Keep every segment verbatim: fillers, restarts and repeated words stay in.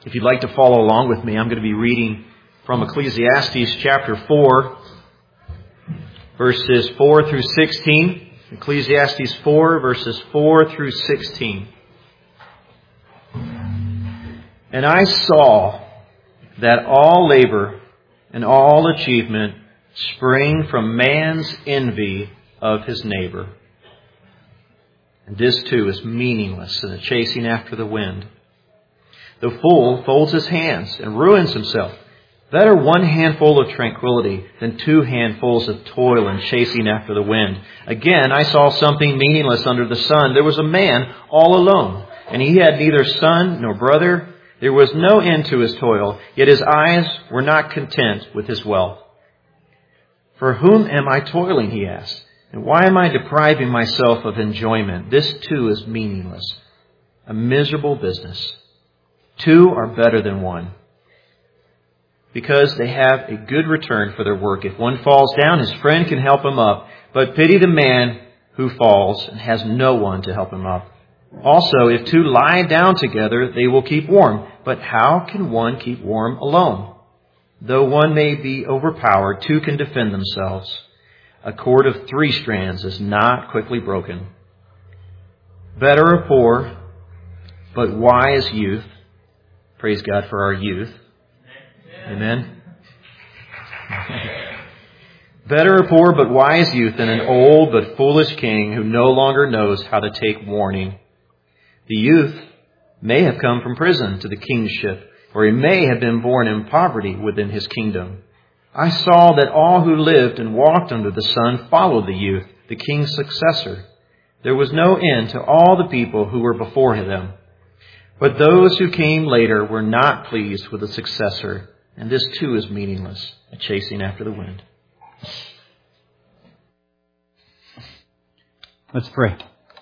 If you'd like to follow along with me, I'm going to be reading from Ecclesiastes chapter four, verses four through sixteen. Ecclesiastes four, verses four through sixteen. And I saw that all labor and all achievement spring from man's envy of his neighbor. And this too is meaningless in the chasing after the wind. The fool folds his hands and ruins himself. Better one handful of tranquility than two handfuls of toil and chasing after the wind. Again, I saw something meaningless under the sun. There was a man all alone, and he had neither son nor brother. There was no end to his toil, yet his eyes were not content with his wealth. For whom am I toiling, he asked, and why am I depriving myself of enjoyment? This too is meaningless, a miserable business. Two are better than one, because they have a good return for their work. If one falls down, his friend can help him up, but pity the man who falls and has no one to help him up. Also, if two lie down together, they will keep warm. But how can one keep warm alone? Though one may be overpowered, two can defend themselves. A cord of three strands is not quickly broken. Better a poor but wise youth. Praise God for our youth. Amen. Better a poor but wise youth than an old but foolish king who no longer knows how to take warning. The youth may have come from prison to the kingship, or he may have been born in poverty within his kingdom. I saw that all who lived and walked under the sun followed the youth, the king's successor. There was no end to all the people who were before them. But those who came later were not pleased with the successor, and this too is meaningless, a chasing after the wind. Let's pray.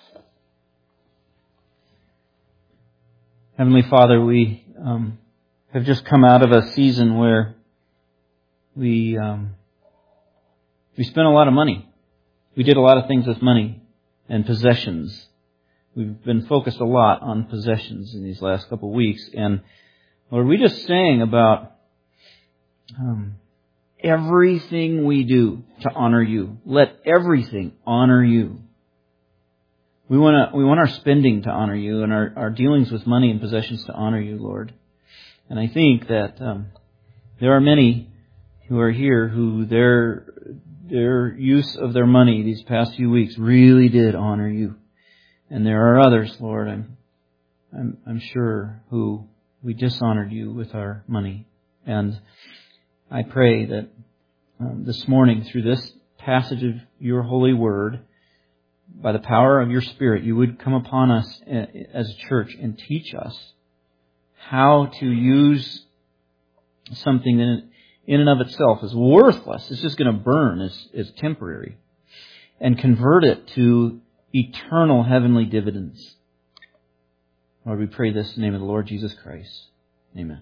Heavenly Father, we um, have just come out of a season where we um, we spent a lot of money. We did a lot of things with money and possessions. We've been focused a lot on possessions in these last couple of weeks. And Lord, we just sang about um, everything we do to honor you. Let everything honor you. We want to, we want our spending to honor you and our, our dealings with money and possessions to honor you, Lord. And I think that um, there are many who are here who their their use of their money these past few weeks really did honor you. And there are others, Lord, I'm, I'm, I'm sure, who we dishonored you with our money. And I pray that um, this morning, through this passage of your holy word, by the power of your Spirit, you would come upon us as a church and teach us how to use something that in and of itself is worthless. It's just going to burn, it's, it's temporary, and convert it to eternal heavenly dividends. Lord, we pray this in the name of the Lord Jesus Christ. Amen.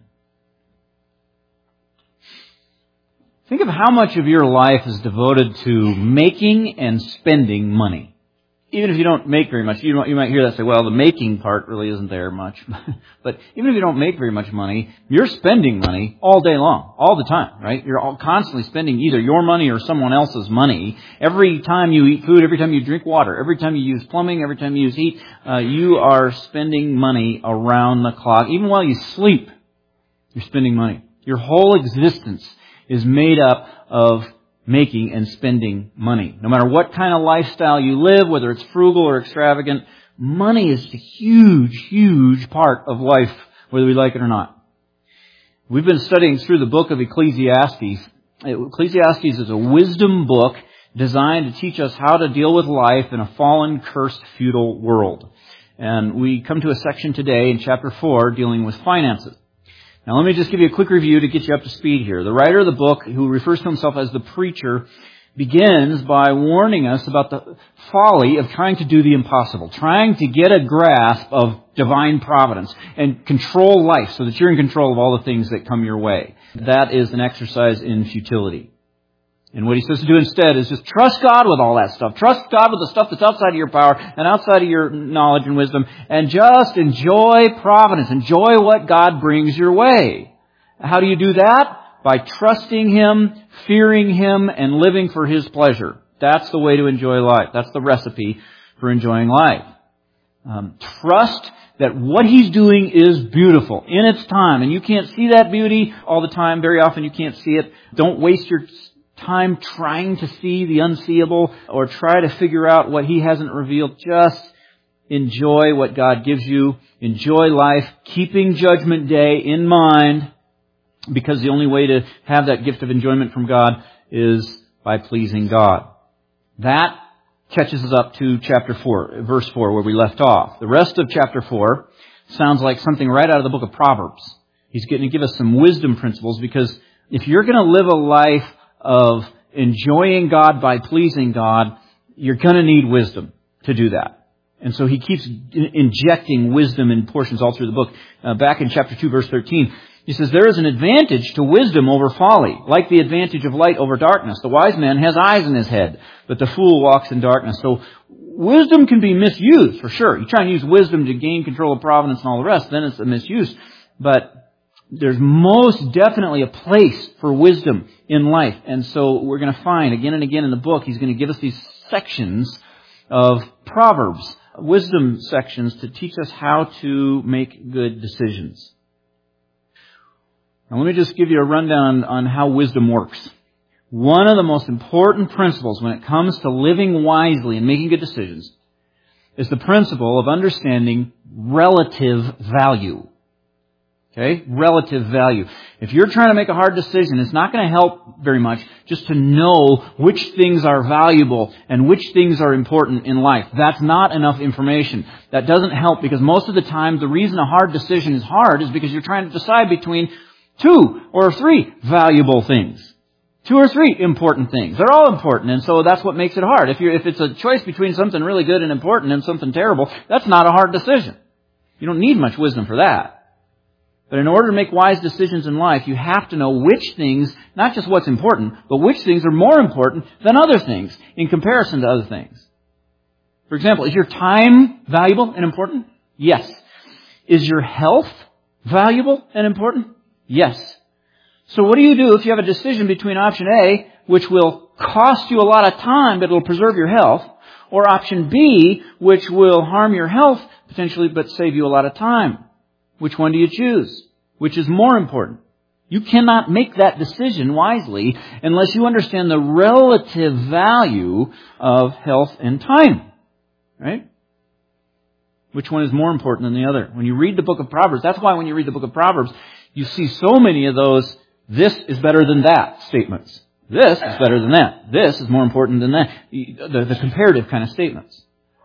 Think of how much of your life is devoted to making and spending money. Even if you don't make very much, you might hear that and say, well, the making part really isn't there much. But even if you don't make very much money, you're spending money all day long, all the time, right? You're all constantly spending either your money or someone else's money. Every time you eat food, every time you drink water, every time you use plumbing, every time you use heat, uh, you are spending money around the clock. Even while you sleep, you're spending money. Your whole existence is made up of making and spending money. No matter what kind of lifestyle you live, whether it's frugal or extravagant, money is a huge, huge part of life, whether we like it or not. We've been studying through the book of Ecclesiastes. Ecclesiastes is a wisdom book designed to teach us how to deal with life in a fallen, cursed, feudal world. And we come to a section today in chapter four dealing with finances. Now let me just give you a quick review to get you up to speed here. The writer of the book, who refers to himself as the preacher, begins by warning us about the folly of trying to do the impossible, trying to get a grasp of divine providence and control life so that you're in control of all the things that come your way. That is an exercise in futility. And what he says to do instead is just trust God with all that stuff. Trust God with the stuff that's outside of your power and outside of your knowledge and wisdom. And just enjoy providence. Enjoy what God brings your way. How do you do that? By trusting Him, fearing Him, and living for His pleasure. That's the way to enjoy life. That's the recipe for enjoying life. Um, trust that what He's doing is beautiful in its time. And you can't see that beauty all the time. Very often you can't see it. Don't waste your time trying to see the unseeable or try to figure out what He hasn't revealed. Just enjoy what God gives you. Enjoy life, keeping Judgment Day in mind, because the only way to have that gift of enjoyment from God is by pleasing God. That catches us up to chapter four, verse four, where we left off. The rest of chapter four sounds like something right out of the book of Proverbs. He's going to give us some wisdom principles, because if you're going to live a life of enjoying God by pleasing God, you're going to need wisdom to do that. And so he keeps injecting wisdom in portions all through the book. Uh, back in chapter two, verse thirteen, he says, there is an advantage to wisdom over folly, like the advantage of light over darkness. The wise man has eyes in his head, but the fool walks in darkness. So wisdom can be misused, for sure. You try and use wisdom to gain control of providence and all the rest, then it's a misuse. But there's most definitely a place for wisdom in life. And so we're going to find again and again in the book, he's going to give us these sections of Proverbs, wisdom sections, to teach us how to make good decisions. Now let me just give you a rundown on how wisdom works. One of the most important principles when it comes to living wisely and making good decisions is the principle of understanding relative value. Okay? Relative value. If you're trying to make a hard decision, it's not going to help very much just to know which things are valuable and which things are important in life. That's not enough information. That doesn't help, because most of the time the reason a hard decision is hard is because you're trying to decide between two or three valuable things. Two or three important things. They're all important, and so that's what makes it hard. If you're, if it's a choice between something really good and important and something terrible, that's not a hard decision. You don't need much wisdom for that. But in order to make wise decisions in life, you have to know which things, not just what's important, but which things are more important than other things in comparison to other things. For example, is your time valuable and important? Yes. Is your health valuable and important? Yes. So what do you do if you have a decision between option A, which will cost you a lot of time, but it'll preserve your health, or option B, which will harm your health potentially, but save you a lot of time? Which one do you choose? Which is more important? You cannot make that decision wisely unless you understand the relative value of health and time. Right? Which one is more important than the other? When you read the book of Proverbs, that's why when you read the book of Proverbs, you see so many of those, this is better than that statements. This is better than that. This is more important than that. The, the comparative kind of statements.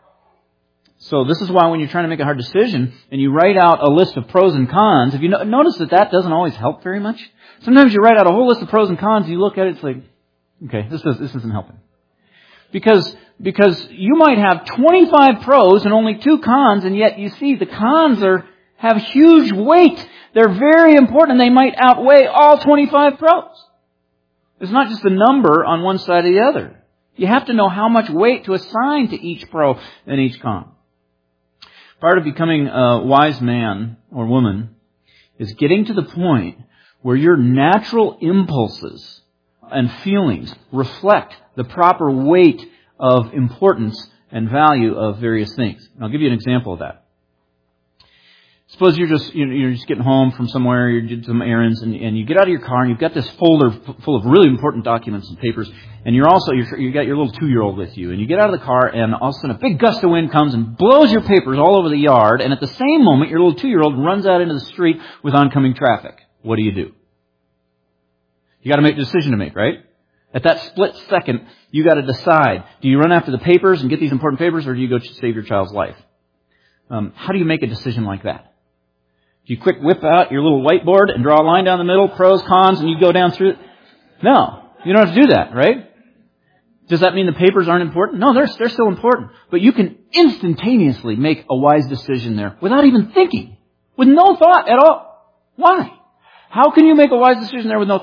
So this is why when you're trying to make a hard decision and you write out a list of pros and cons, if you no- notice that that doesn't always help very much. Sometimes you write out a whole list of pros and cons and you look at it, it's like, okay, this, does, this isn't helping. Because, because you might have twenty-five pros and only two cons, and yet you see the cons are, have huge weight. They're very important, and they might outweigh all twenty-five pros. It's not just the number on one side or the other. You have to know how much weight to assign to each pro and each con. Part of becoming a wise man or woman is getting to the point where your natural impulses and feelings reflect the proper weight of importance and value of various things. And I'll give you an example of that. Suppose you're just you're just getting home from somewhere, you did some errands, and, and you get out of your car and you've got this folder full of really important documents and papers, and you're also you're, you got your little two-year-old with you, and you get out of the car, and all of a sudden a big gust of wind comes and blows your papers all over the yard, and at the same moment your little two-year-old runs out into the street with oncoming traffic. What do you do? You got to make a decision to make, right? At that split second, you got to decide: do you run after the papers and get these important papers, or do you go to save your child's life? Um, how do you make a decision like that? Do you quick whip out your little whiteboard and draw a line down the middle, pros, cons, and you go down through it? No, you don't have to do that, right? Does that mean the papers aren't important? No, they're, they're still important. But you can instantaneously make a wise decision there without even thinking, with no thought at all. Why? How can you make a wise decision there with no thought?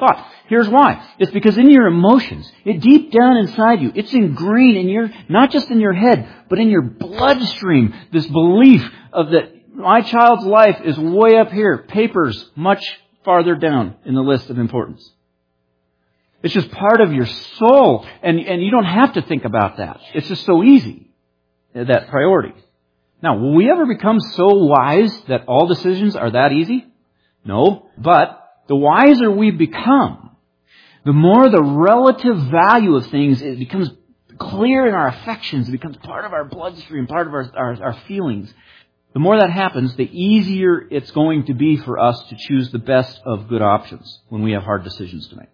Here's why. It's because in your emotions, it deep down inside you, it's ingrained in your, not just in your head, but in your bloodstream, this belief of that my child's life is way up here, papers much farther down in the list of importance. It's just part of your soul, and, and you don't have to think about that. It's just so easy, that priority. Now, will we ever become so wise that all decisions are that easy? No, but the wiser we become, the more the relative value of things, it becomes clear in our affections. It becomes part of our bloodstream, part of our, our, our feelings. The more that happens, the easier it's going to be for us to choose the best of good options when we have hard decisions to make.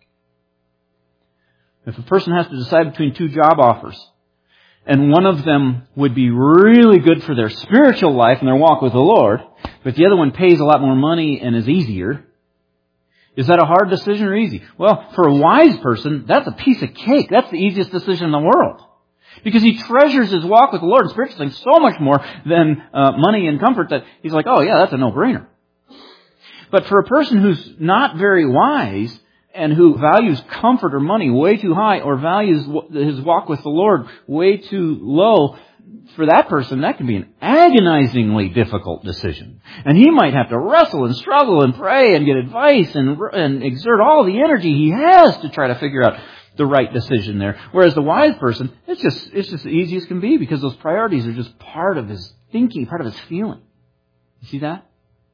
If a person has to decide between two job offers, and one of them would be really good for their spiritual life and their walk with the Lord, but the other one pays a lot more money and is easier, is that a hard decision or easy? Well, for a wise person, that's a piece of cake. That's the easiest decision in the world. Because he treasures his walk with the Lord and spiritual things so much more than uh, money and comfort that he's like, oh yeah, that's a no-brainer. But for a person who's not very wise and who values comfort or money way too high or values his walk with the Lord way too low, for that person, that can be an agonizingly difficult decision. And he might have to wrestle and struggle and pray and get advice and, and exert all the energy he has to try to figure out the right decision there. Whereas the wise person, it's just it's just the easiest can be because those priorities are just part of his thinking, part of his feeling. You see that?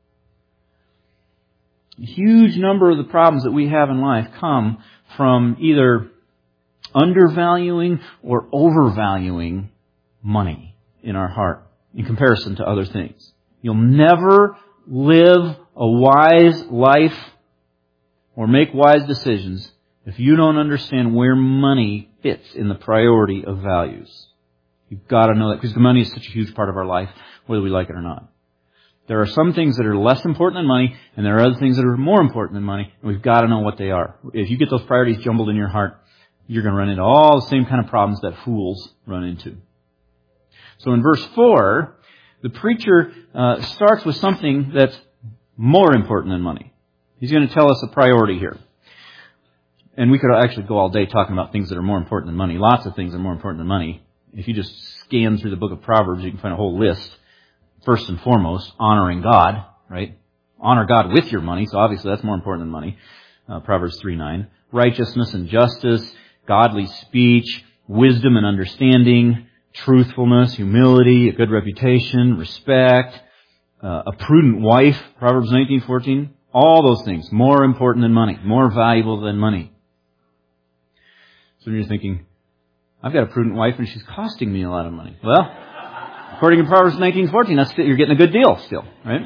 A huge number of the problems that we have in life come from either undervaluing or overvaluing money in our heart in comparison to other things. You'll never live a wise life or make wise decisions if you don't understand where money fits in the priority of values. You've got to know that because money is such a huge part of our life, whether we like it or not. There are some things that are less important than money, and there are other things that are more important than money, and we've got to know what they are. If you get those priorities jumbled in your heart, you're going to run into all the same kind of problems that fools run into. So in verse four, the preacher uh, starts with something that's more important than money. He's going to tell us a priority here. And we could actually go all day talking about things that are more important than money. Lots of things are more important than money. If you just scan through the book of Proverbs, you can find a whole list. First and foremost, honoring God, right? Honor God with your money, so obviously that's more important than money. Uh, Proverbs three nine. Righteousness and justice, godly speech, wisdom and understanding, truthfulness, humility, a good reputation, respect, uh, a prudent wife, Proverbs nineteen fourteen. All those things, more important than money, more valuable than money. So you're thinking, I've got a prudent wife and she's costing me a lot of money. Well, according to Proverbs nineteen fourteen, that's you're getting a good deal still, right?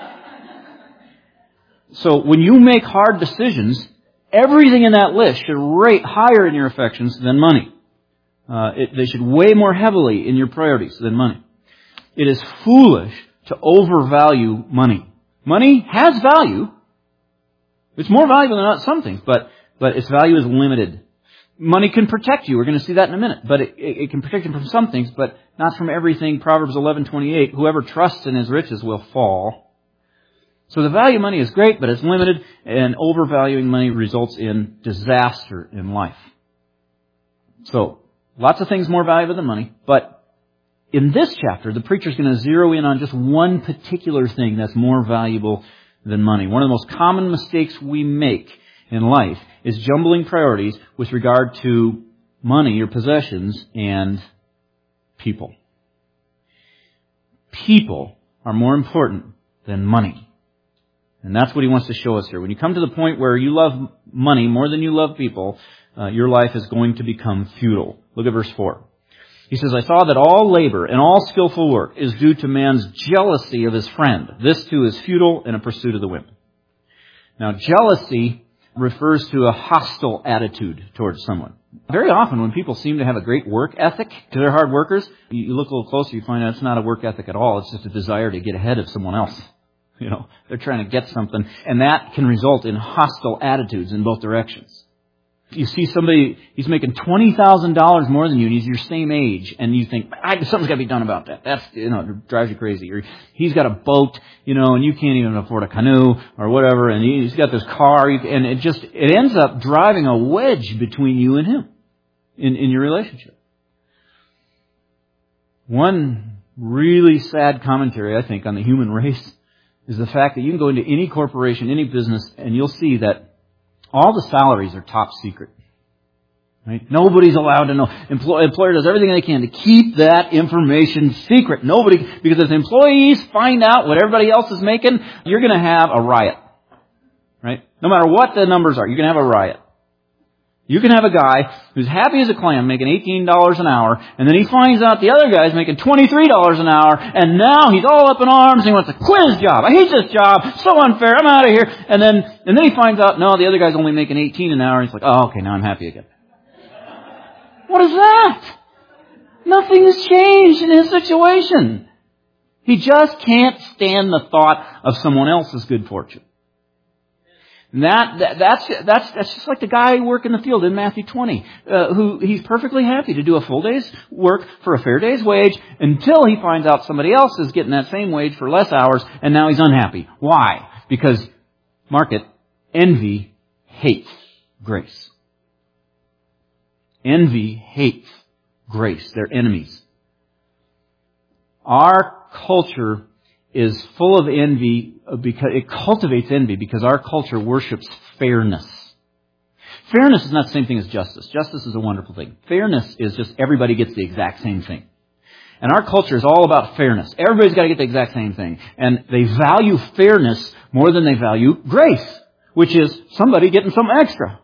So when you make hard decisions, everything in that list should rate higher in your affections than money. Uh, it, they should weigh more heavily in your priorities than money. It is foolish to overvalue money. Money has value. It's more valuable than some things, but, but its value is limited. Money can protect you. We're going to see that in a minute. But it, it, it can protect you from some things, but not from everything. Proverbs eleven twenty-eight, whoever trusts in his riches will fall. So the value of money is great, but it's limited, and overvaluing money results in disaster in life. So, lots of things more valuable than money, but in this chapter, the preacher's going to zero in on just one particular thing that's more valuable than money. One of the most common mistakes we make in life is jumbling priorities with regard to money or possessions and people. People are more important than money. And that's what he wants to show us here. When you come to the point where you love money more than you love people, uh, your life is going to become futile. Look at verse four. He says, I saw that all labor and all skillful work is due to man's jealousy of his friend. This too is futile and a pursuit of the wind. Now, jealousy refers to a hostile attitude towards someone. Very often when people seem to have a great work ethic, because they're hard workers, you look a little closer, you find out it's not a work ethic at all. It's just a desire to get ahead of someone else. You know, they're trying to get something, and that can result in hostile attitudes in both directions. You see somebody, he's making twenty thousand dollars more than you, and he's your same age, and you think, I, something's got to be done about that. That's, you know, it drives you crazy. Or he's got a boat, you know, and you can't even afford a canoe or whatever, and he's got this car, and it just, it ends up driving a wedge between you and him in, in your relationship. One really sad commentary, I think, on the human race is the fact that you can go into any corporation, any business, and you'll see that all the salaries are top secret. Right? Nobody's allowed to know. Employ, employer does everything they can to keep that information secret. Nobody, because if the employees find out what everybody else is making, you're going to have a riot. Right? No matter what the numbers are, you're going to have a riot. You can have a guy who's happy as a clam making eighteen dollars an hour, and then he finds out the other guy's making twenty-three dollars an hour, and now he's all up in arms and he wants to quit his job. I hate this job. So unfair. I'm out of here. And then, and then he finds out, no, the other guy's only making eighteen an hour, and he's like, oh, okay, now I'm happy again. What is that? Nothing has changed in his situation. He just can't stand the thought of someone else's good fortune. And that, that that's that's that's just like the guy working in the field in Matthew twenty, uh, who he's perfectly happy to do a full day's work for a fair day's wage until he finds out somebody else is getting that same wage for less hours, and now he's unhappy. Why? Because, mark it, envy hates grace. Envy hates grace. They're enemies. Our culture is full of envy because it cultivates envy because our culture worships fairness. Fairness is not the same thing as justice. Justice is a wonderful thing. Fairness is just everybody gets the exact same thing. And our culture is all about fairness. Everybody's got to get the exact same thing. And they value fairness more than they value grace, which is somebody getting something extra.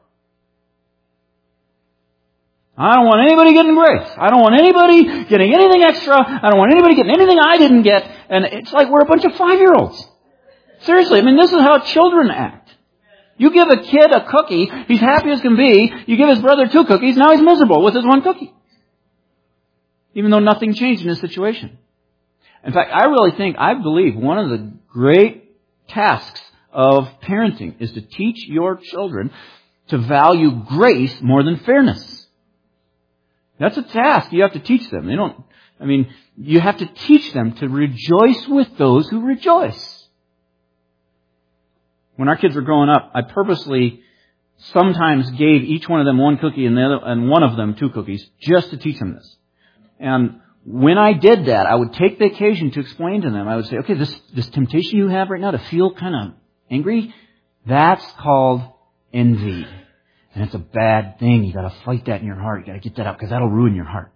I don't want anybody getting grace. I don't want anybody getting anything extra. I don't want anybody getting anything I didn't get. And it's like we're a bunch of five-year-olds. Seriously, I mean, this is how children act. You give a kid a cookie, he's happy as can be. You give his brother two cookies, now he's miserable with his one cookie. Even though nothing changed in his situation. In fact, I really think, I believe one of the great tasks of parenting is to teach your children to value grace more than fairness. That's a task you have to teach them. They don't, I mean, you have to teach them to rejoice with those who rejoice. When our kids were growing up, I purposely sometimes gave each one of them one cookie and the other, and one of them two cookies just to teach them this. And when I did that, I would take the occasion to explain to them. I would say, okay, this, this temptation you have right now to feel kind of angry, that's called envy. And it's a bad thing. You got to fight that in your heart. You got to get that out because that'll ruin your heart.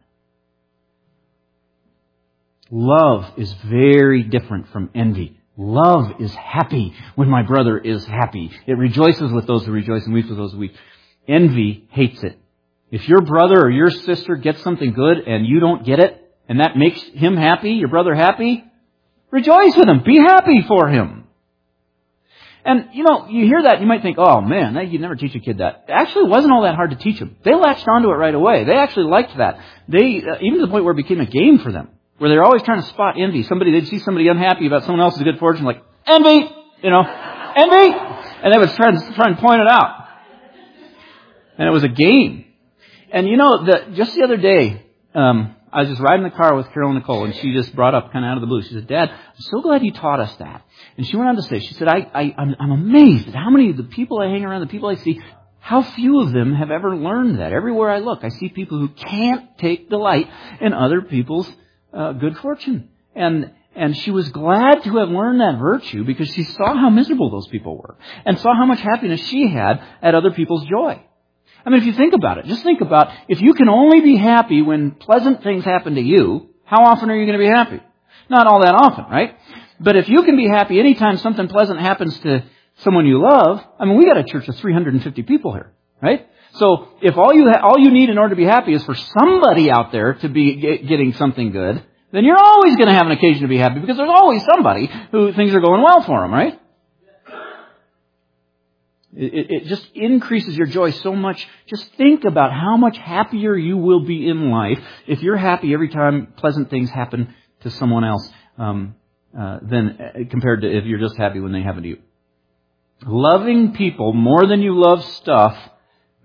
Love is very different from envy. Love is happy when my brother is happy. It rejoices with those who rejoice and weeps with those who weep. Envy hates it. If your brother or your sister gets something good and you don't get it, and that makes him happy, your brother happy, rejoice with him. Be happy for him. And, you know, you hear that, you might think, oh, man, you'd never teach a kid that. It actually wasn't all that hard to teach them. They latched onto it right away. They actually liked that. They, uh, even to the point where it became a game for them, where they're always trying to spot envy. Somebody, they'd see somebody unhappy about someone else's good fortune, like, envy, you know, envy, and they would try and, try and point it out. And it was a game. And, you know, the, just the other day, um, I was just riding the car with Carol and Nicole, and she just brought up kind of out of the blue. She said, Dad, I'm so glad you taught us that. And she went on to say, she said, I, I, I'm, I'm amazed at how many of the people I hang around, the people I see, how few of them have ever learned that. Everywhere I look, I see people who can't take delight in other people's uh, good fortune. And and she was glad to have learned that virtue because she saw how miserable those people were and saw how much happiness she had at other people's joy. I mean, if you think about it, just think about if you can only be happy when pleasant things happen to you, how often are you going to be happy? Not all that often, right? But if you can be happy anytime something pleasant happens to someone you love, I mean, we got a church of three hundred fifty people here, right? So if all you ha- all you need in order to be happy is for somebody out there to be get- getting something good, then you're always going to have an occasion to be happy because there's always somebody who things are going well for them, right? It, it just increases your joy so much. Just think about how much happier you will be in life if you're happy every time pleasant things happen to someone else um, uh, than uh, compared to if you're just happy when they happen to you. Loving people more than you love stuff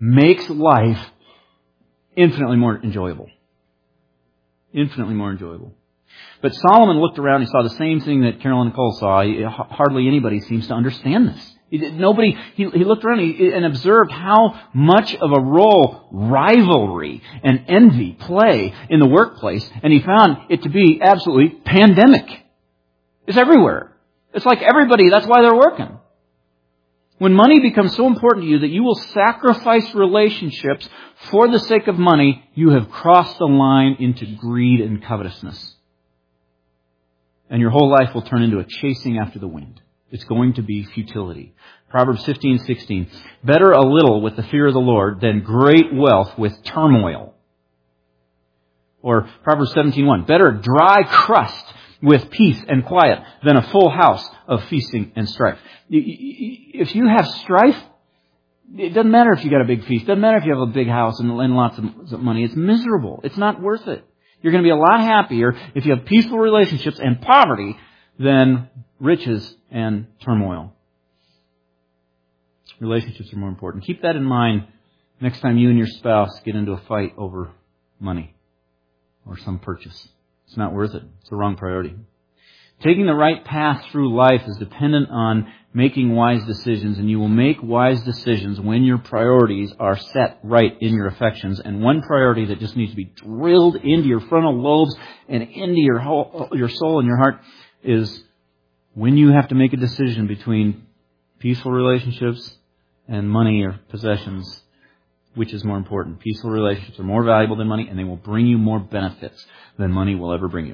makes life infinitely more enjoyable. Infinitely more enjoyable. But Solomon looked around, he saw the same thing that Carolyn and Cole saw. He, hardly anybody seems to understand this. He, nobody, he, he looked around and observed how much of a role rivalry and envy play in the workplace, and he found it to be absolutely pandemic. It's everywhere. It's like everybody, that's why they're working. When money becomes so important to you that you will sacrifice relationships for the sake of money, you have crossed the line into greed and covetousness. And your whole life will turn into a chasing after the wind. It's going to be futility. Proverbs fifteen sixteen. Better a little with the fear of the Lord than great wealth with turmoil. Or Proverbs seventeen one. Better dry crust with peace and quiet than a full house of feasting and strife. If you have strife, it doesn't matter if you got a big feast. It doesn't matter if you have a big house and lots of money. It's miserable. It's not worth it. You're going to be a lot happier if you have peaceful relationships and poverty than riches and turmoil. Relationships are more important. Keep that in mind next time you and your spouse get into a fight over money or some purchase. It's not worth it. It's the wrong priority. Taking the right path through life is dependent on making wise decisions, and you will make wise decisions when your priorities are set right in your affections. And one priority that just needs to be drilled into your frontal lobes and into your whole, your soul and your heart is when you have to make a decision between peaceful relationships and money or possessions, which is more important. Peaceful relationships are more valuable than money, and they will bring you more benefits than money will ever bring you.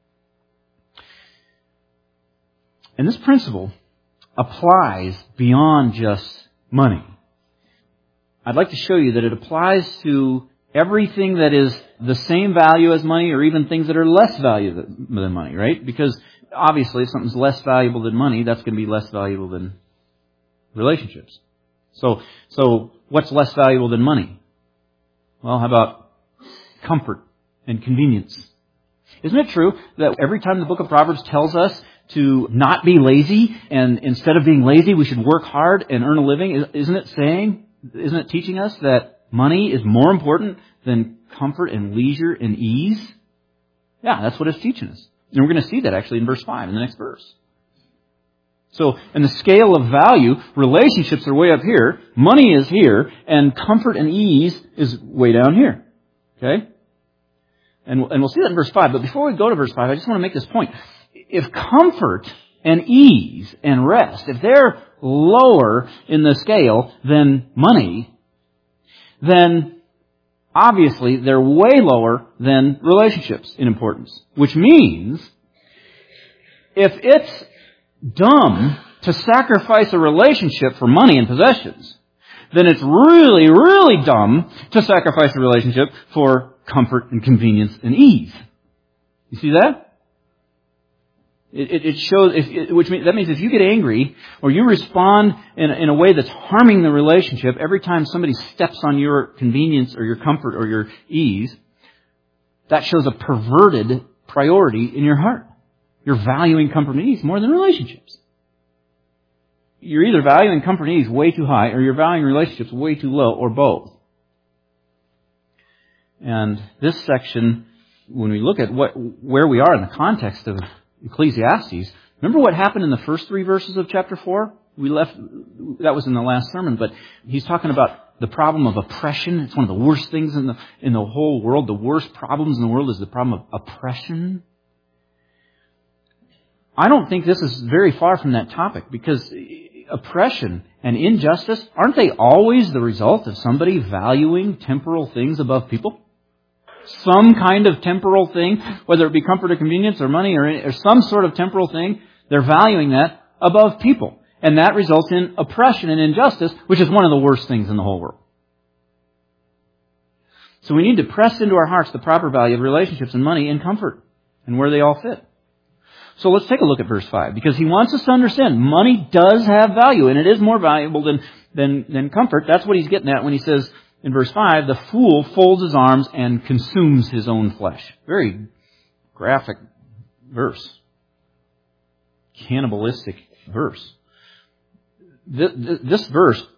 And this principle applies beyond just money. I'd like to show you that it applies to everything that is the same value as money, or even things that are less valuable than money, right? Because obviously if something's less valuable than money, that's going to be less valuable than relationships. So, so what's less valuable than money? Well, how about comfort and convenience? Isn't it true that every time the book of Proverbs tells us to not be lazy, and instead of being lazy, we should work hard and earn a living? Isn't it saying, isn't it teaching us that money is more important than comfort and leisure and ease? Yeah, that's what it's teaching us. And we're going to see that actually in verse five, in the next verse. So, in the scale of value, relationships are way up here, money is here, and comfort and ease is way down here. Okay? And, and we'll see that in verse five. But before we go to verse five, I just want to make this point. If comfort and ease and rest, if they're lower in the scale than money, then obviously they're way lower than relationships in importance. Which means, if it's dumb to sacrifice a relationship for money and possessions, then it's really, really dumb to sacrifice a relationship for comfort and convenience and ease. You see that? It, it shows, if, it, which means, that means if you get angry or you respond in, in a way that's harming the relationship every time somebody steps on your convenience or your comfort or your ease, that shows a perverted priority in your heart. You're valuing comfort and ease more than relationships. You're either valuing comfort and ease way too high, or you're valuing relationships way too low, or both. And this section, when we look at what where we are in the context of Ecclesiastes, remember what happened in the first three verses of chapter four? We left, that was in the last sermon, but he's talking about the problem of oppression. It's one of the worst things in the in the whole world. The worst problems in the world is the problem of oppression. I don't think this is very far from that topic, because oppression and injustice, aren't they always the result of somebody valuing temporal things above people? Some kind of temporal thing, whether it be comfort or convenience or money or, or some sort of temporal thing, they're valuing that above people. And that results in oppression and injustice, which is one of the worst things in the whole world. So we need to press into our hearts the proper value of relationships and money and comfort and where they all fit. So let's take a look at verse five, because he wants us to understand money does have value, and it is more valuable than, than, than comfort. That's what he's getting at when he says in verse five, the fool folds his arms and consumes his own flesh. Very graphic verse. Cannibalistic verse. This, this verse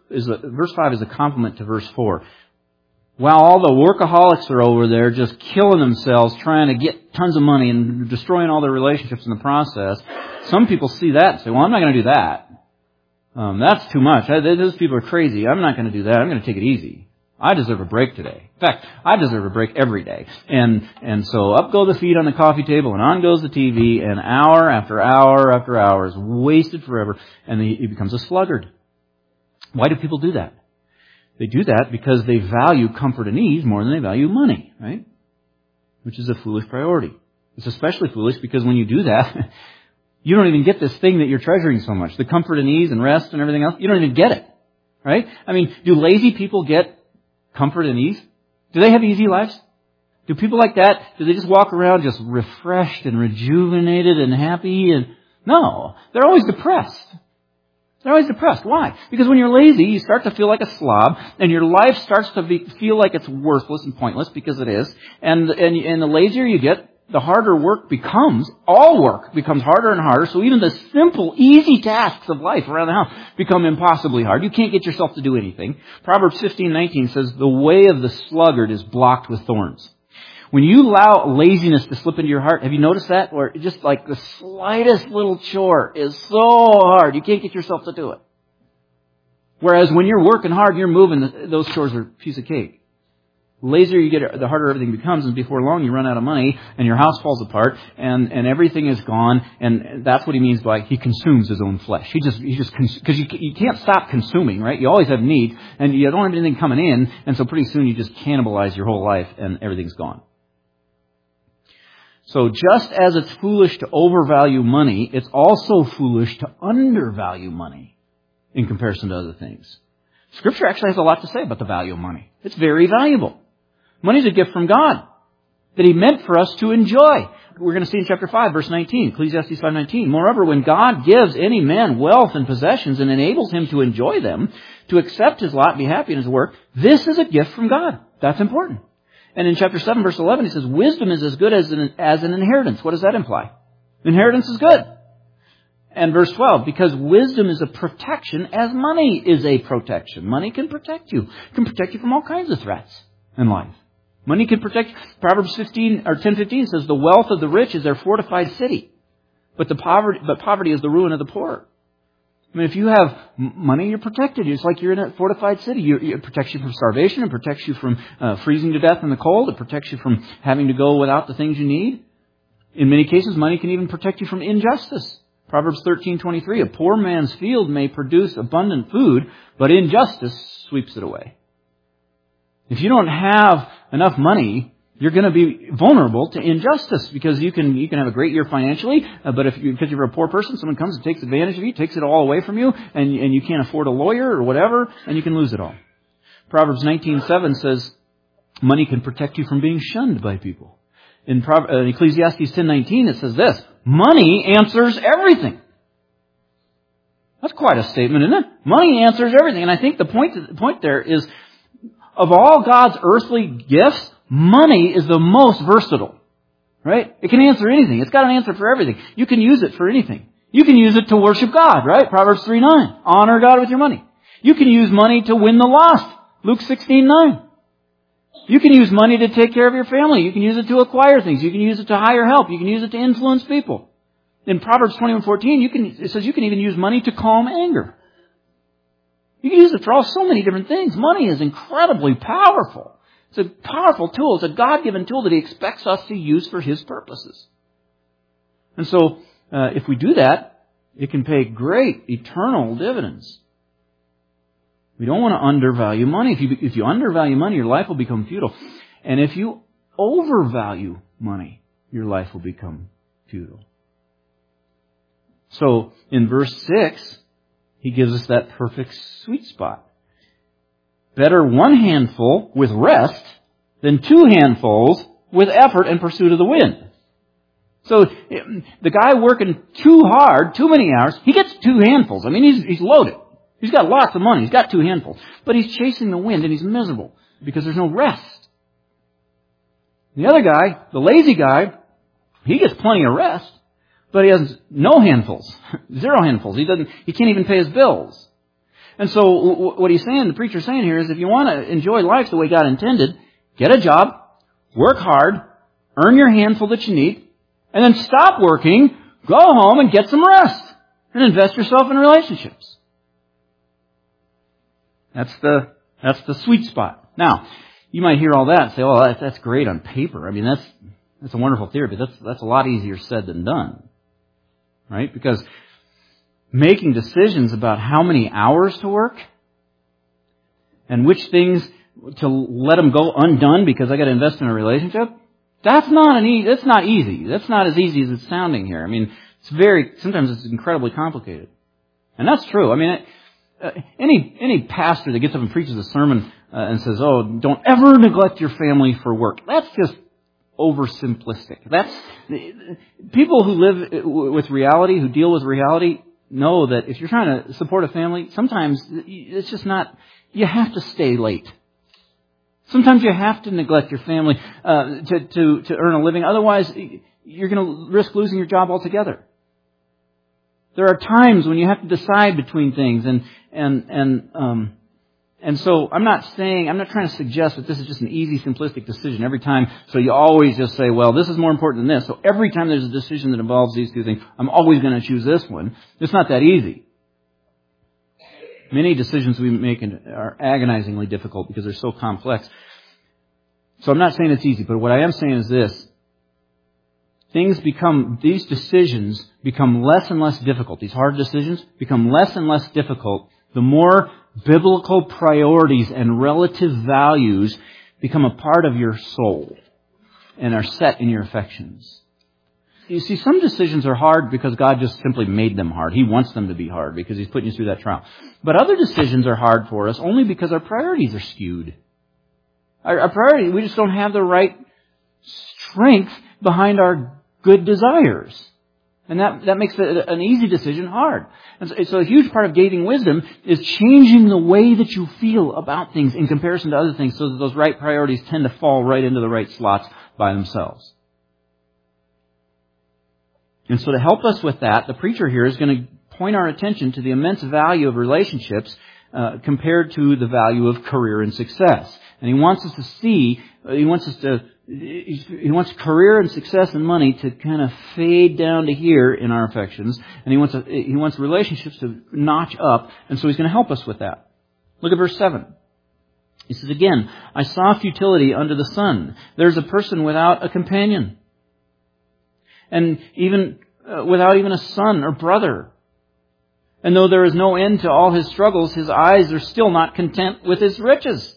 is a, verse five is a complement to verse four. While all the workaholics are over there just killing themselves, trying to get tons of money and destroying all their relationships in the process, some people see that and say, well, I'm not going to do that. Um, that's too much. I, those people are crazy. I'm not going to do that. I'm going to take it easy. I deserve a break today. In fact, I deserve a break every day. And and so up go the feet on the coffee table and on goes the T V, and hour after hour after hour is wasted forever, and he, he becomes a sluggard. Why do people do that? They do that because they value comfort and ease more than they value money, right? Which is a foolish priority. It's especially foolish because when you do that, you don't even get this thing that you're treasuring so much. The comfort and ease and rest and everything else, you don't even get it, right? I mean, do lazy people get comfort and ease? Do they have easy lives? Do people like that, do they just walk around just refreshed and rejuvenated and happy? And no, they're always depressed. They're always depressed. Why? Because when you're lazy, you start to feel like a slob, and your life starts to be, feel like it's worthless and pointless, because it is. And, and, and the lazier you get, the harder work becomes. All work becomes harder and harder. So even the simple, easy tasks of life around the house become impossibly hard. You can't get yourself to do anything. Proverbs fifteen nineteen says, the way of the sluggard is blocked with thorns. When you allow laziness to slip into your heart, have you noticed that? Where just like the slightest little chore is so hard, you can't get yourself to do it. Whereas when you're working hard, you're moving, those chores are a piece of cake. The lazier you get, the harder everything becomes, and before long you run out of money, and your house falls apart, and, and everything is gone, and that's what he means by he consumes his own flesh. He just, he just, because you, you can't stop consuming, right? You always have need, and you don't have anything coming in, and so pretty soon you just cannibalize your whole life, and everything's gone. So just as it's foolish to overvalue money, it's also foolish to undervalue money in comparison to other things. Scripture actually has a lot to say about the value of money. It's very valuable. Money is a gift from God that He meant for us to enjoy. We're going to see in chapter five, verse nineteen, Ecclesiastes five nineteen. Moreover, when God gives any man wealth and possessions and enables him to enjoy them, to accept his lot and be happy in his work, this is a gift from God. That's important. And in chapter seven, verse eleven, he says, wisdom is as good as an, as an inheritance. What does that imply? Inheritance is good. And verse twelve, because wisdom is a protection as money is a protection. Money can protect you. It can protect you from all kinds of threats in life. Money can protect you. Proverbs fifteen or ten fifteen says, the wealth of the rich is their fortified city, but the poverty, but poverty is the ruin of the poor. I mean, if you have money, you're protected. It's like you're in a fortified city. You, it protects you from starvation. It protects you from uh, freezing to death in the cold. It protects you from having to go without the things you need. In many cases, money can even protect you from injustice. Proverbs thirteen twenty-three, a poor man's field may produce abundant food, but injustice sweeps it away. If you don't have enough money, you're going to be vulnerable to injustice, because you can you can have a great year financially, uh, but if you, because you're a poor person, someone comes and takes advantage of you, takes it all away from you, and and you can't afford a lawyer or whatever, and you can lose it all. Proverbs nineteen seven says, money can protect you from being shunned by people. In Pro- uh, Ecclesiastes ten nineteen, it says this, money answers everything. That's quite a statement, isn't it? Money answers everything. And I think the point, the point there is, of all God's earthly gifts, money is the most versatile, right? It can answer anything. It's got an answer for everything. You can use it for anything. You can use it to worship God, right? Proverbs three nine. Honor God with your money. You can use money to win the lost. Luke sixteen nine. You can use money to take care of your family. You can use it to acquire things. You can use it to hire help. You can use it to influence people. In Proverbs twenty-one fourteen, you can, it says you can even use money to calm anger. You can use it for all so many different things. Money is incredibly powerful. It's a powerful tool. It's a God-given tool that He expects us to use for His purposes. And so, uh, if we do that, it can pay great eternal dividends. We don't want to undervalue money. If you, if you undervalue money, your life will become futile. And if you overvalue money, your life will become futile. So, in verse six, he gives us that perfect sweet spot. Better one handful with rest than two handfuls with effort and pursuit of the wind. So, the guy working too hard, too many hours, he gets two handfuls. I mean, he's, he's loaded. He's got lots of money. He's got two handfuls. But he's chasing the wind and he's miserable because there's no rest. The other guy, the lazy guy, he gets plenty of rest, but he has no handfuls. Zero handfuls. He doesn't, he can't even pay his bills. And so what he's saying, the preacher's saying here, is if you want to enjoy life the way God intended, get a job, work hard, earn your handful that you need, and then stop working, go home and get some rest, and invest yourself in relationships. That's the, that's the sweet spot. Now, you might hear all that and say, oh, that's, that's great on paper. I mean, that's, that's a wonderful theory, but that's, that's a lot easier said than done. Right? Because making decisions about how many hours to work and which things to let them go undone because I got to invest in a relationship, that's not an e- that's not easy. That's not as easy as it's sounding here. I mean, it's very, sometimes it's incredibly complicated. And that's true. I mean, it, uh, any any pastor that gets up and preaches a sermon uh, and says, "Oh, don't ever neglect your family for work," that's just oversimplistic. That's people who live with reality, who deal with reality, know that if you're trying to support a family, sometimes it's just not. You have to stay late. Sometimes you have to neglect your family uh, to to to earn a living. Otherwise, you're going to risk losing your job altogether. There are times when you have to decide between things, and and and um, and so I'm not saying I'm not trying to suggest that this is just an easy, simplistic decision every time. So you always just say, well, this is more important than this. So every time there's a decision that involves these two things, I'm always going to choose this one. It's not that easy. Many decisions we make are agonizingly difficult because they're so complex. So I'm not saying it's easy, but what I am saying is this. Things become, these decisions become less and less difficult. These hard decisions become less and less difficult the more biblical priorities and relative values become a part of your soul and are set in your affections. You see, some decisions are hard because God just simply made them hard. He wants them to be hard because He's putting you through that trial. But other decisions are hard for us only because our priorities are skewed. Our, our priorities, we just don't have the right strength behind our good desires. And that, that makes it an easy decision hard. And so, so a huge part of gaining wisdom is changing the way that you feel about things in comparison to other things so that those right priorities tend to fall right into the right slots by themselves. And so to help us with that, the preacher here is going to point our attention to the immense value of relationships uh, compared to the value of career and success. And he wants us to see, uh, he wants us to, he wants career and success and money to kind of fade down to here in our affections. And he wants, a, he wants relationships to notch up. And so he's going to help us with that. Look at verse seven. He says, again, I saw futility under the sun. There's a person without a companion. And even uh, without even a son or brother. And though there is no end to all his struggles, his eyes are still not content with his riches.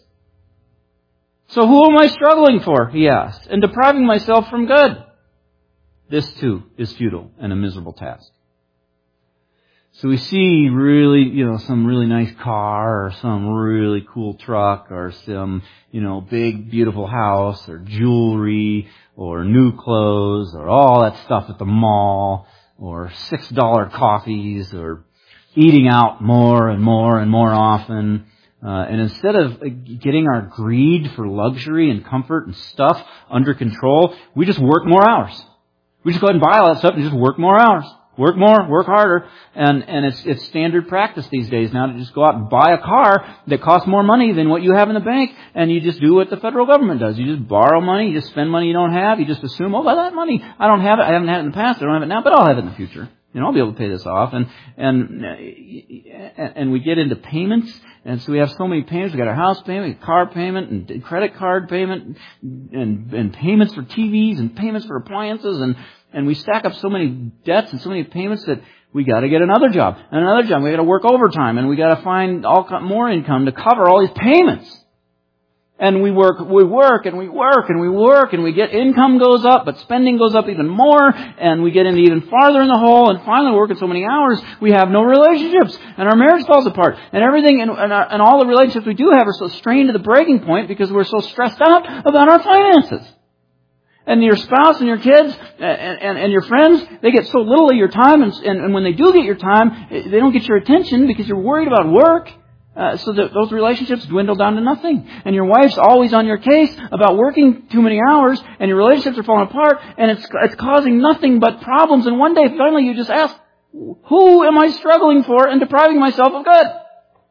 So who am I struggling for, he asked, and depriving myself from good? This too is futile and a miserable task. So we see really, you know, some really nice car or some really cool truck or some, you know, big, beautiful house or jewelry or new clothes or all that stuff at the mall or six dollar coffees or eating out more and more and more often. Uh, and instead of getting our greed for luxury and comfort and stuff under control, we just work more hours. We just go ahead and buy all that stuff and just work more hours. Work more, work harder. And, and it's, it's standard practice these days now to just go out and buy a car that costs more money than what you have in the bank. And you just do what the federal government does. You just borrow money. You just spend money you don't have. You just assume, oh, well, that money, I don't have it. I haven't had it in the past. I don't have it now, but I'll have it in the future. You know, I'll be able to pay this off. And, and, and we get into payments. And so we have so many payments. We got our house payment, car payment, and credit card payment, and, and payments for T Vs, and payments for appliances, and, and we stack up so many debts and so many payments that we got to get another job and another job. We got to work overtime, and we got to find all more income to cover all these payments. And we work, we work, and we work, and we work, and we get income goes up, but spending goes up even more, and we get into even farther in the hole, and finally we're working so many hours, we have no relationships, and our marriage falls apart, and everything, and, and, our, and all the relationships we do have are so strained to the breaking point because we're so stressed out about our finances. And your spouse and your kids and, and, and your friends, they get so little of your time, and, and, and when they do get your time, they don't get your attention because you're worried about work. Uh, so that those relationships dwindle down to nothing. And your wife's always on your case about working too many hours, and your relationships are falling apart, and it's it's causing nothing but problems. And one day, finally, you just ask, who am I struggling for and depriving myself of good?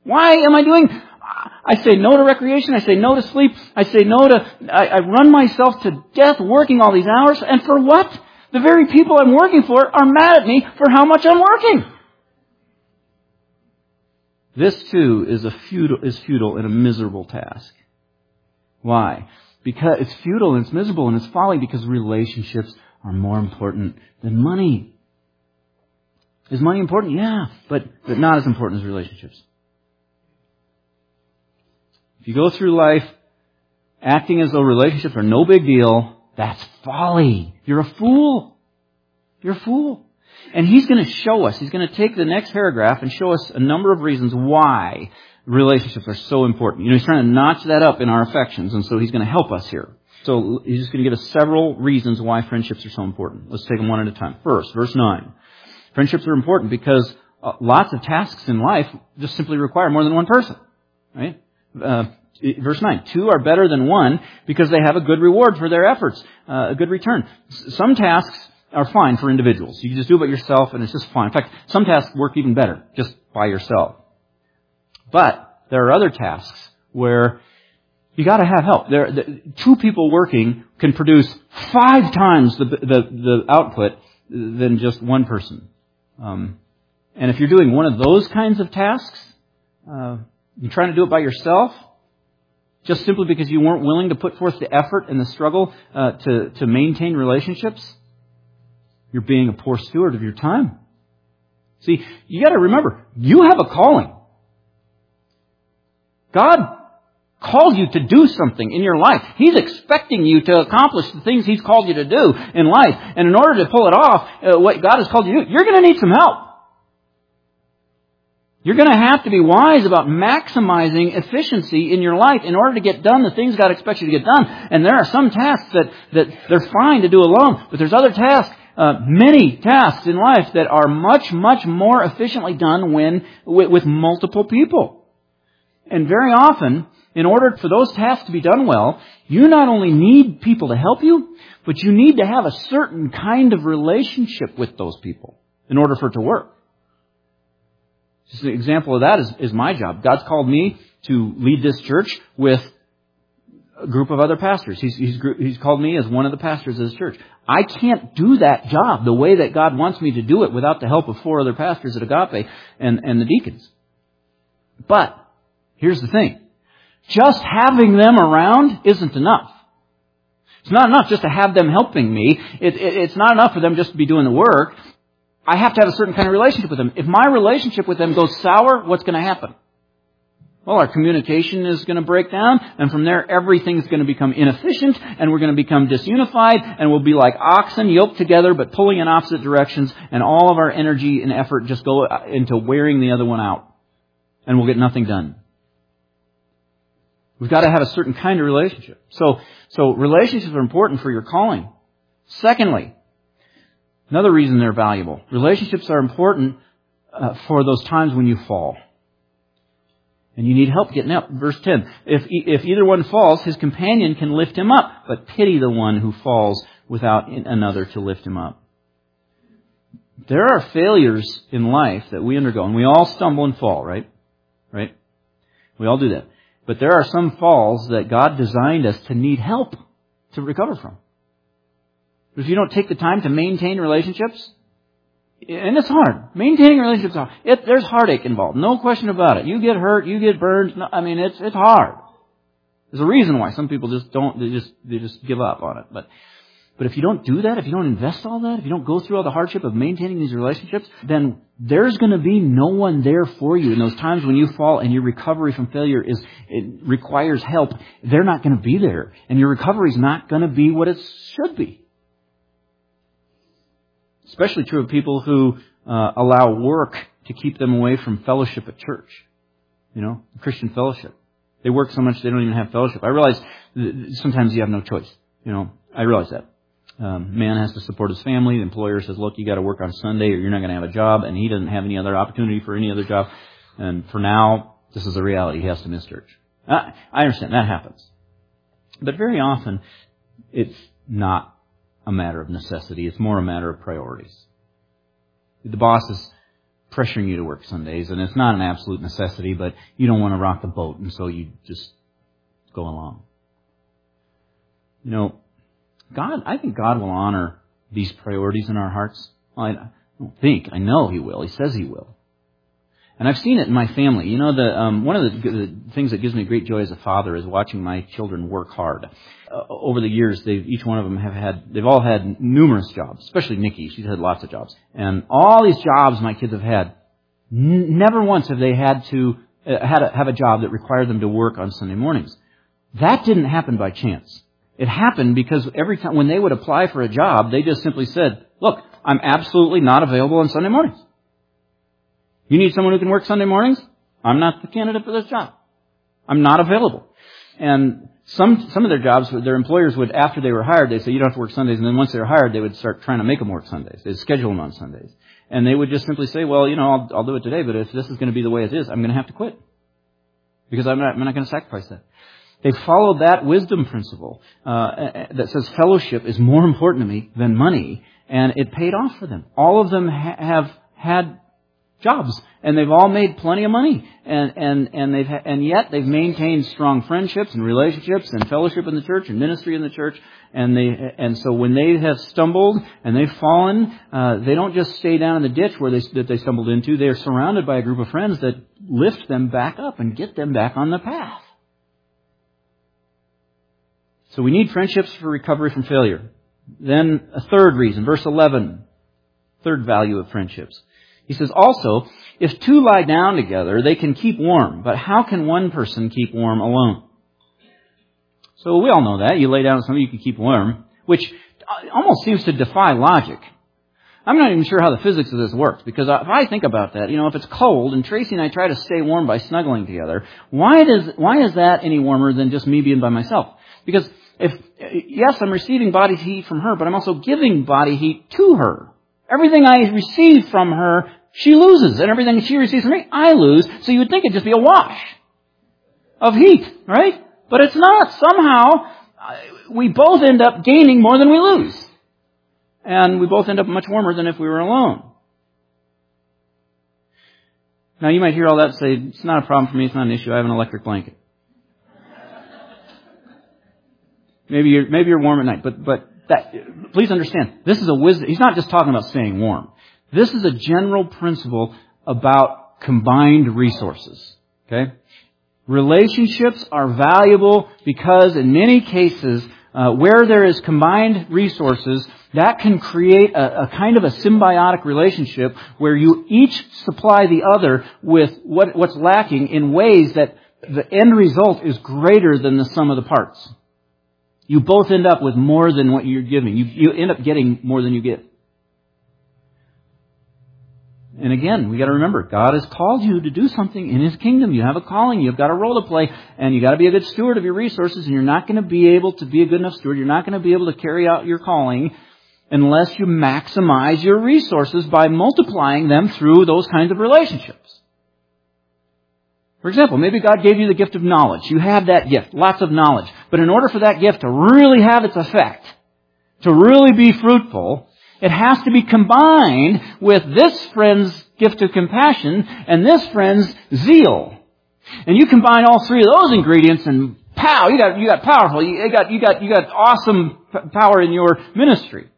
Why am I doing... I say no to recreation. I say no to sleep. I say no to... I, I run myself to death working all these hours. And for what? The very people I'm working for are mad at me for how much I'm working. This too is a futile, is futile and a miserable task. Why? Because it's futile and it's miserable and it's folly because relationships are more important than money. Is money important? Yeah, but, but not as important as relationships. If you go through life acting as though relationships are no big deal, that's folly. You're a fool. You're a fool. And he's going to show us, he's going to take the next paragraph and show us a number of reasons why relationships are so important. You know, he's trying to notch that up in our affections, and so he's going to help us here. So he's just going to give us several reasons why friendships are so important. Let's take them one at a time. First, verse nine. Friendships are important because uh, lots of tasks in life just simply require more than one person. Right? Uh, verse nine. Two are better than one because they have a good reward for their efforts, uh, a good return. S- some tasks are fine for individuals. You can just do it by yourself and it's just fine. In fact, some tasks work even better just by yourself. But there are other tasks where you got to have help. There, the, two people working can produce five times the the, the output than just one person. Um, and if you're doing one of those kinds of tasks, uh, you're trying to do it by yourself, just simply because you weren't willing to put forth the effort and the struggle uh, to to maintain relationships, you're being a poor steward of your time. See, you got to remember, you have a calling. God called you to do something in your life. He's expecting you to accomplish the things He's called you to do in life. And in order to pull it off, uh, what God has called you to do, you're going to need some help. You're going to have to be wise about maximizing efficiency in your life in order to get done the things God expects you to get done. And there are some tasks that, that they're fine to do alone, but there's other tasks, uh, many tasks in life that are much, much more efficiently done when with, with multiple people. And very often, in order for those tasks to be done well, you not only need people to help you, but you need to have a certain kind of relationship with those people in order for it to work. Just an example of that is, is my job. God's called me to lead this church with a group of other pastors. He's, he's, he's called me as one of the pastors of this church. I can't do that job the way that God wants me to do it without the help of four other pastors at Agape and, and the deacons. But here's the thing. Just having them around isn't enough. It's not enough just to have them helping me. It, it, it's not enough for them just to be doing the work. I have to have a certain kind of relationship with them. If my relationship with them goes sour, what's going to happen? Well, our communication is going to break down, and from there, everything's going to become inefficient, and we're going to become disunified, and we'll be like oxen yoked together, but pulling in opposite directions, and all of our energy and effort just go into wearing the other one out, and we'll get nothing done. We've got to have a certain kind of relationship. So, so relationships are important for your calling. Secondly, another reason they're valuable. Relationships are important uh, for those times when you fall. And you need help getting up. Verse ten. If, if either one falls, his companion can lift him up, but pity the one who falls without another to lift him up. There are failures in life that we undergo, and we all stumble and fall, right? Right? We all do that. But there are some falls that God designed us to need help to recover from. But if you don't take the time to maintain relationships, and it's hard. Maintaining relationships is hard. It, there's heartache involved. No question about it. You get hurt, you get burned. No, I mean, it's it's hard. There's a reason why some people just don't, they just they just give up on it. But but if you don't do that, if you don't invest all that, if you don't go through all the hardship of maintaining these relationships, then there's going to be no one there for you in those times when you fall and your recovery from failure is it requires help. They're not going to be there, and your recovery is not going to be what it should be. Especially true of people who uh, allow work to keep them away from fellowship at church. You know, Christian fellowship. They work so much they don't even have fellowship. I realize sometimes you have no choice. You know, I realize that. Um, man has to support his family. The employer says, look, you got to work on Sunday or you're not going to have a job. And he doesn't have any other opportunity for any other job. And for now, this is the reality. He has to miss church. I, I understand that happens. But very often, it's not a matter of necessity. It's more a matter of priorities. The boss is pressuring you to work Sundays, and it's not an absolute necessity, but you don't want to rock the boat, and so you just go along. You know, God, I think God will honor these priorities in our hearts. Well, I don't think, I know He will. He says He will. And I've seen it in my family. You know, the um, one of the, the things that gives me great joy as a father is watching my children work hard. Uh, over the years, they've each one of them have had, they've all had numerous jobs, especially Nikki. She's had lots of jobs. And all these jobs my kids have had, n- never once have they had to uh, had a, have a job that required them to work on Sunday mornings. That didn't happen by chance. It happened because every time when they would apply for a job, they just simply said, look, I'm absolutely not available on Sunday mornings. You need someone who can work Sunday mornings? I'm not the candidate for this job. I'm not available. And some some of their jobs, their employers would, after they were hired, they'd say, you don't have to work Sundays. And then once they were hired, they would start trying to make them work Sundays. They'd schedule them on Sundays. And they would just simply say, well, you know, I'll, I'll do it today, but if this is going to be the way it is, I'm going to have to quit. Because I'm not, I'm not going to sacrifice that. They followed that wisdom principle uh, that says fellowship is more important to me than money. And it paid off for them. All of them ha- have had jobs, and they've all made plenty of money, and and and they've ha- and yet they've maintained strong friendships and relationships and fellowship in the church and ministry in the church. And they and so when they have stumbled and they've fallen, uh, they don't just stay down in the ditch where they that they stumbled into. They are surrounded by a group of friends that lift them back up and get them back on the path. So we need friendships for recovery from failure. Then a third reason, verse eleven, third value of friendships. He says, also, if two lie down together, they can keep warm. But how can one person keep warm alone? So we all know that. You lay down with somebody, you can keep warm, which almost seems to defy logic. I'm not even sure how the physics of this works, because if I think about that, you know, if it's cold and Tracy and I try to stay warm by snuggling together, why does why is that any warmer than just me being by myself? Because if yes, I'm receiving body heat from her, but I'm also giving body heat to her. Everything I receive from her, she loses. And everything she receives from me, I lose. So you would think it'd just be a wash of heat, right? But it's not. Somehow, we both end up gaining more than we lose. And we both end up much warmer than if we were alone. Now, you might hear all that and say, it's not a problem for me, it's not an issue, I have an electric blanket. Maybe you're, maybe you're warm at night, but, but, That, please understand, this is a wisdom. He's not just talking about staying warm. This is a general principle about combined resources. Okay? Relationships are valuable because in many cases, uh, where there is combined resources, that can create a, a kind of a symbiotic relationship where you each supply the other with what, what's lacking in ways that the end result is greater than the sum of the parts. You both end up with more than what you're giving. You, you end up getting more than you give. And again, we got to remember, God has called you to do something in His kingdom. You have a calling. You've got a role to play. And you got to be a good steward of your resources. And you're not going to be able to be a good enough steward. You're not going to be able to carry out your calling unless you maximize your resources by multiplying them through those kinds of relationships. For example, maybe God gave you the gift of knowledge. You have that gift, lots of knowledge. But in order for that gift to really have its effect, to really be fruitful, it has to be combined with this friend's gift of compassion and this friend's zeal. And you combine all three of those ingredients and pow, you got you got powerful. You got you got you got awesome power in your ministry.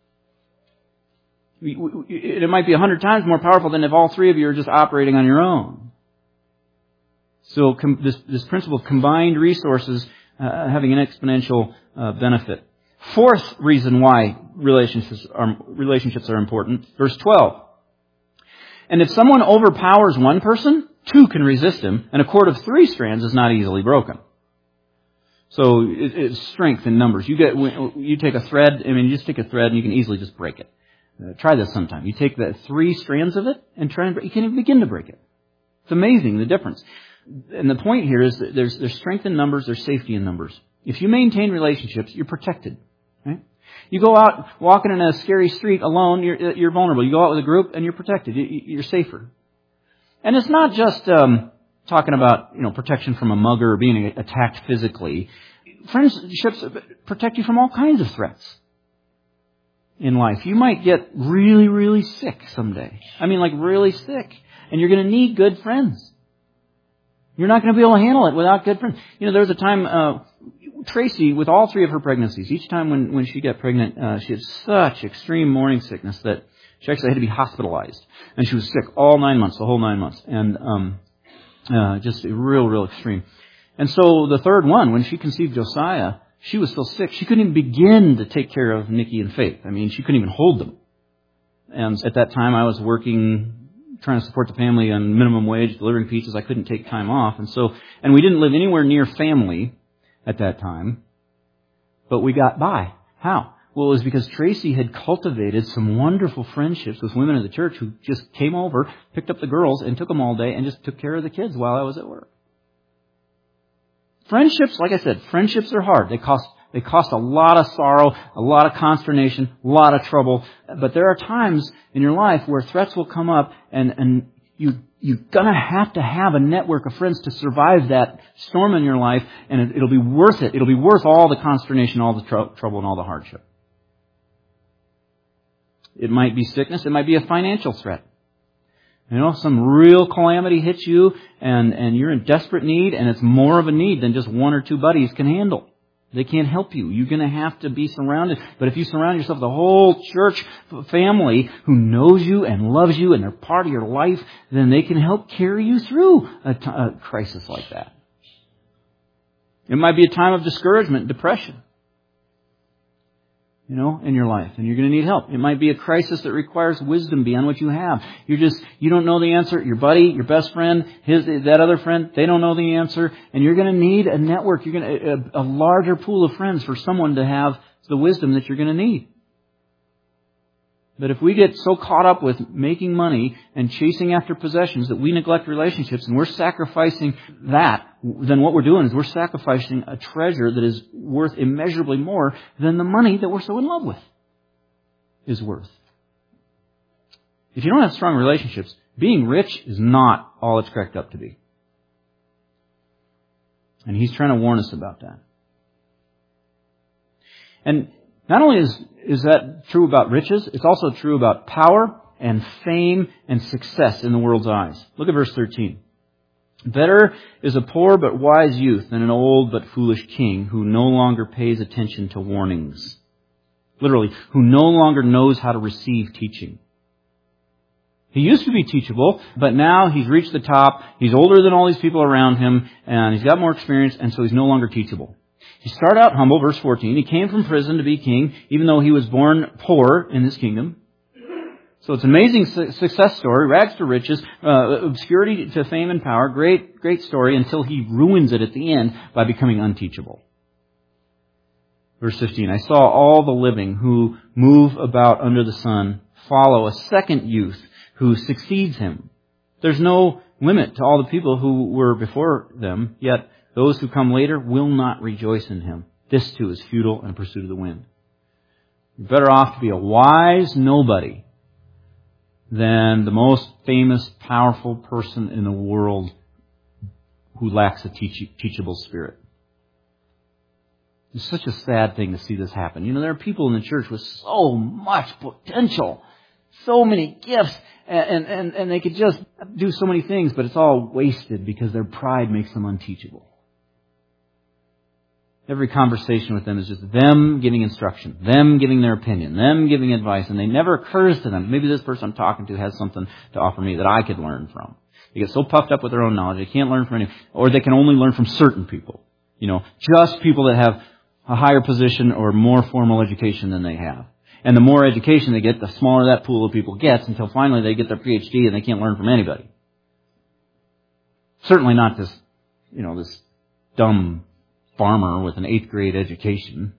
It might be a hundred times more powerful than if all three of you are just operating on your own. So com- this, this principle of combined resources uh, having an exponential uh, benefit. Fourth reason why relationships are, relationships are important, verse twelve. And if someone overpowers one person, two can resist him, and a cord of three strands is not easily broken. So it, it's strength in numbers. You get you take a thread, I mean, you just take a thread and you can easily just break it. Uh, try this sometime. You take the three strands of it and try and break, you can't even begin to break it. It's amazing the difference. And the point here is that there's, there's strength in numbers, there's safety in numbers. If you maintain relationships, you're protected. Right? You go out walking in a scary street alone, you're, you're vulnerable. You go out with a group and you're protected. You're safer. And it's not just um, talking about, you know, protection from a mugger or being attacked physically. Friendships protect you from all kinds of threats. in life. You might get really, really sick someday. I mean, like really sick. And you're going to need good friends. You're not going to be able to handle it without good friends. You know, there was a time, uh, Tracy, with all three of her pregnancies, each time when, when she got pregnant, uh, she had such extreme morning sickness that she actually had to be hospitalized. And she was sick all nine months, the whole nine months. And um, uh, just real, real extreme. And so the third one, when she conceived Josiah, she was so sick, she couldn't even begin to take care of Nikki and Faith. I mean, she couldn't even hold them. And at that time, I was working, trying to support the family on minimum wage, delivering pizzas. I couldn't take time off. And so, and we didn't live anywhere near family at that time, but we got by. How? Well, it was because Tracy had cultivated some wonderful friendships with women of the church who just came over, picked up the girls, and took them all day and just took care of the kids while I was at work. Friendships, like I said, friendships are hard. They cost They cost a lot of sorrow, a lot of consternation, a lot of trouble. But there are times in your life where threats will come up, and, and you, you're going to have to have a network of friends to survive that storm in your life, and it, it'll be worth it. It'll be worth all the consternation, all the tr- trouble, and all the hardship. It might be sickness. It might be a financial threat. You know, some real calamity hits you, and, and you're in desperate need, and it's more of a need than just one or two buddies can handle. They can't help you. You're going to have to be surrounded. But if you surround yourself with the whole church family who knows you and loves you and they're part of your life, then they can help carry you through a, t- a crisis like that. It might be a time of discouragement, depression, you know, in your life, and you're going to need help. It might be a crisis that requires wisdom beyond what you have. You're just, you don't know the answer. Your buddy, your best friend, his, that other friend, they don't know the answer, and you're going to need a network. You're going to, a, a larger pool of friends for someone to have the wisdom that you're going to need. But if we get so caught up with making money and chasing after possessions that we neglect relationships and we're sacrificing that, then what we're doing is we're sacrificing a treasure that is worth immeasurably more than the money that we're so in love with is worth. If you don't have strong relationships, being rich is not all it's cracked up to be. And he's trying to warn us about that. And not only is, is that true about riches, it's also true about power and fame and success in the world's eyes. Look at verse thirteen. Better is a poor but wise youth than an old but foolish king who no longer pays attention to warnings. Literally, who no longer knows how to receive teaching. He used to be teachable, but now he's reached the top. He's older than all these people around him, and he's got more experience, and so he's no longer teachable. He started out humble, verse fourteen. He came from prison to be king, even though he was born poor in this kingdom. So it's an amazing su- success story, rags to riches, uh, obscurity to fame and power. Great, great story until he ruins it at the end by becoming unteachable. Verse fifteen, I saw all the living who move about under the sun follow a second youth who succeeds him. There's no limit to all the people who were before them, yet those who come later will not rejoice in him. This too is futile and a pursuit of the wind. You're better off to be a wise nobody than the most famous, powerful person in the world who lacks a teach- teachable spirit. It's such a sad thing to see this happen. You know, there are people in the church with so much potential, so many gifts, and, and, and they could just do so many things, but it's all wasted because their pride makes them unteachable. Every conversation with them is just them giving instruction, them giving their opinion, them giving advice, and it never occurs to them, maybe this person I'm talking to has something to offer me that I could learn from. They get so puffed up with their own knowledge, they can't learn from any, or they can only learn from certain people. You know, just people that have a higher position or more formal education than they have. And the more education they get, the smaller that pool of people gets until finally they get their P H D and they can't learn from anybody. Certainly not this, you know, this dumb farmer with an eighth grade education.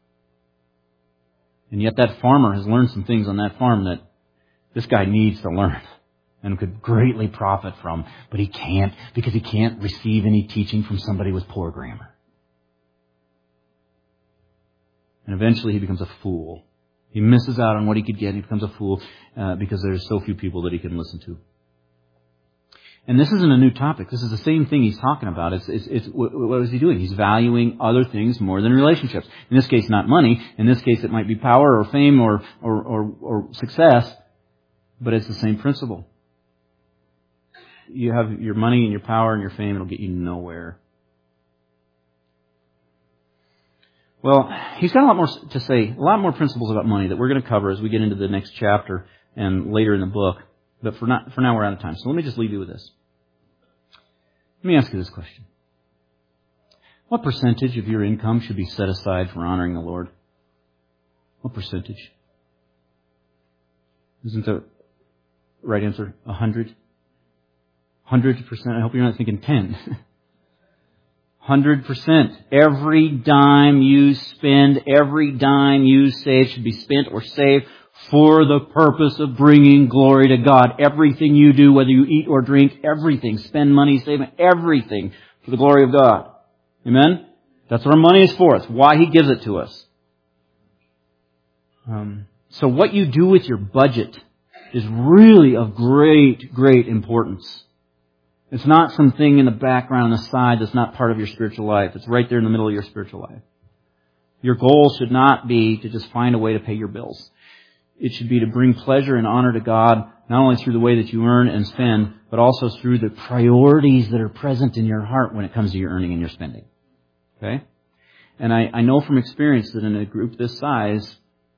And yet that farmer has learned some things on that farm that this guy needs to learn and could greatly profit from, but he can't because he can't receive any teaching from somebody with poor grammar. And eventually he becomes a fool. He misses out on what he could get. He becomes a fool uh, because there's so few people that he can listen to. And this isn't a new topic. This is the same thing he's talking about. It's, it's, it's, what is he doing? He's valuing other things more than relationships. In this case, not money. In this case, it might be power or fame or, or, or, or success. But it's the same principle. You have your money and your power and your fame, it'll get you nowhere. Well, he's got a lot more to say, a lot more principles about money that we're going to cover as we get into the next chapter and later in the book. But for, not, for now, we're out of time. So let me just leave you with this. Let me ask you this question. What percentage of your income should be set aside for honoring the Lord? What percentage? Isn't the right answer a hundred? Hundred percent. I hope you're not thinking ten. Hundred percent. Every dime you spend, every dime you save should be spent or saved for the purpose of bringing glory to God. Everything you do, whether you eat or drink, everything, spend money, save everything for the glory of God. Amen? That's what our money is for. It's why He gives it to us. Um, so what you do with your budget is really of great, great importance. It's not something in the background, on the side, that's not part of your spiritual life. It's right there in the middle of your spiritual life. Your goal should not be to just find a way to pay your bills. It should be to bring pleasure and honor to God, not only through the way that you earn and spend, but also through the priorities that are present in your heart when it comes to your earning and your spending. Okay? And I, I know from experience that in a group this size,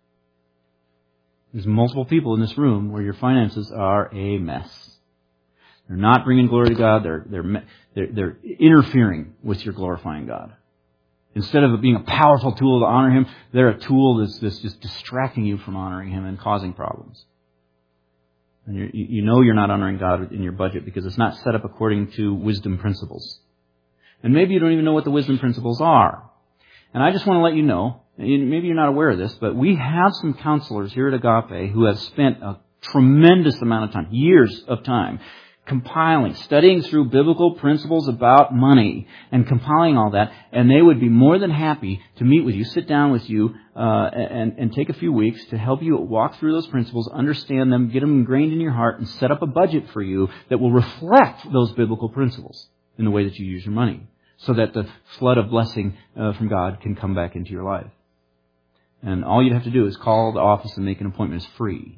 there's multiple people in this room where your finances are a mess. They're not bringing glory to God. They're, they're, they're, they're interfering with your glorifying God. Instead of it being a powerful tool to honor Him, they're a tool that's, that's just distracting you from honoring Him and causing problems. And you you know you're not honoring God in your budget because it's not set up according to wisdom principles. And maybe you don't even know what the wisdom principles are. And I just want to let you know, maybe you're not aware of this, but we have some counselors here at Agape who have spent a tremendous amount of time, years of time, compiling, studying through biblical principles about money and compiling all that, and they would be more than happy to meet with you, sit down with you, uh, and, and take a few weeks to help you walk through those principles, understand them, get them ingrained in your heart, and set up a budget for you that will reflect those biblical principles in the way that you use your money, so that the flood of blessing uh, from God can come back into your life. And all you'd have to do is call the office and make an appointment. It's free.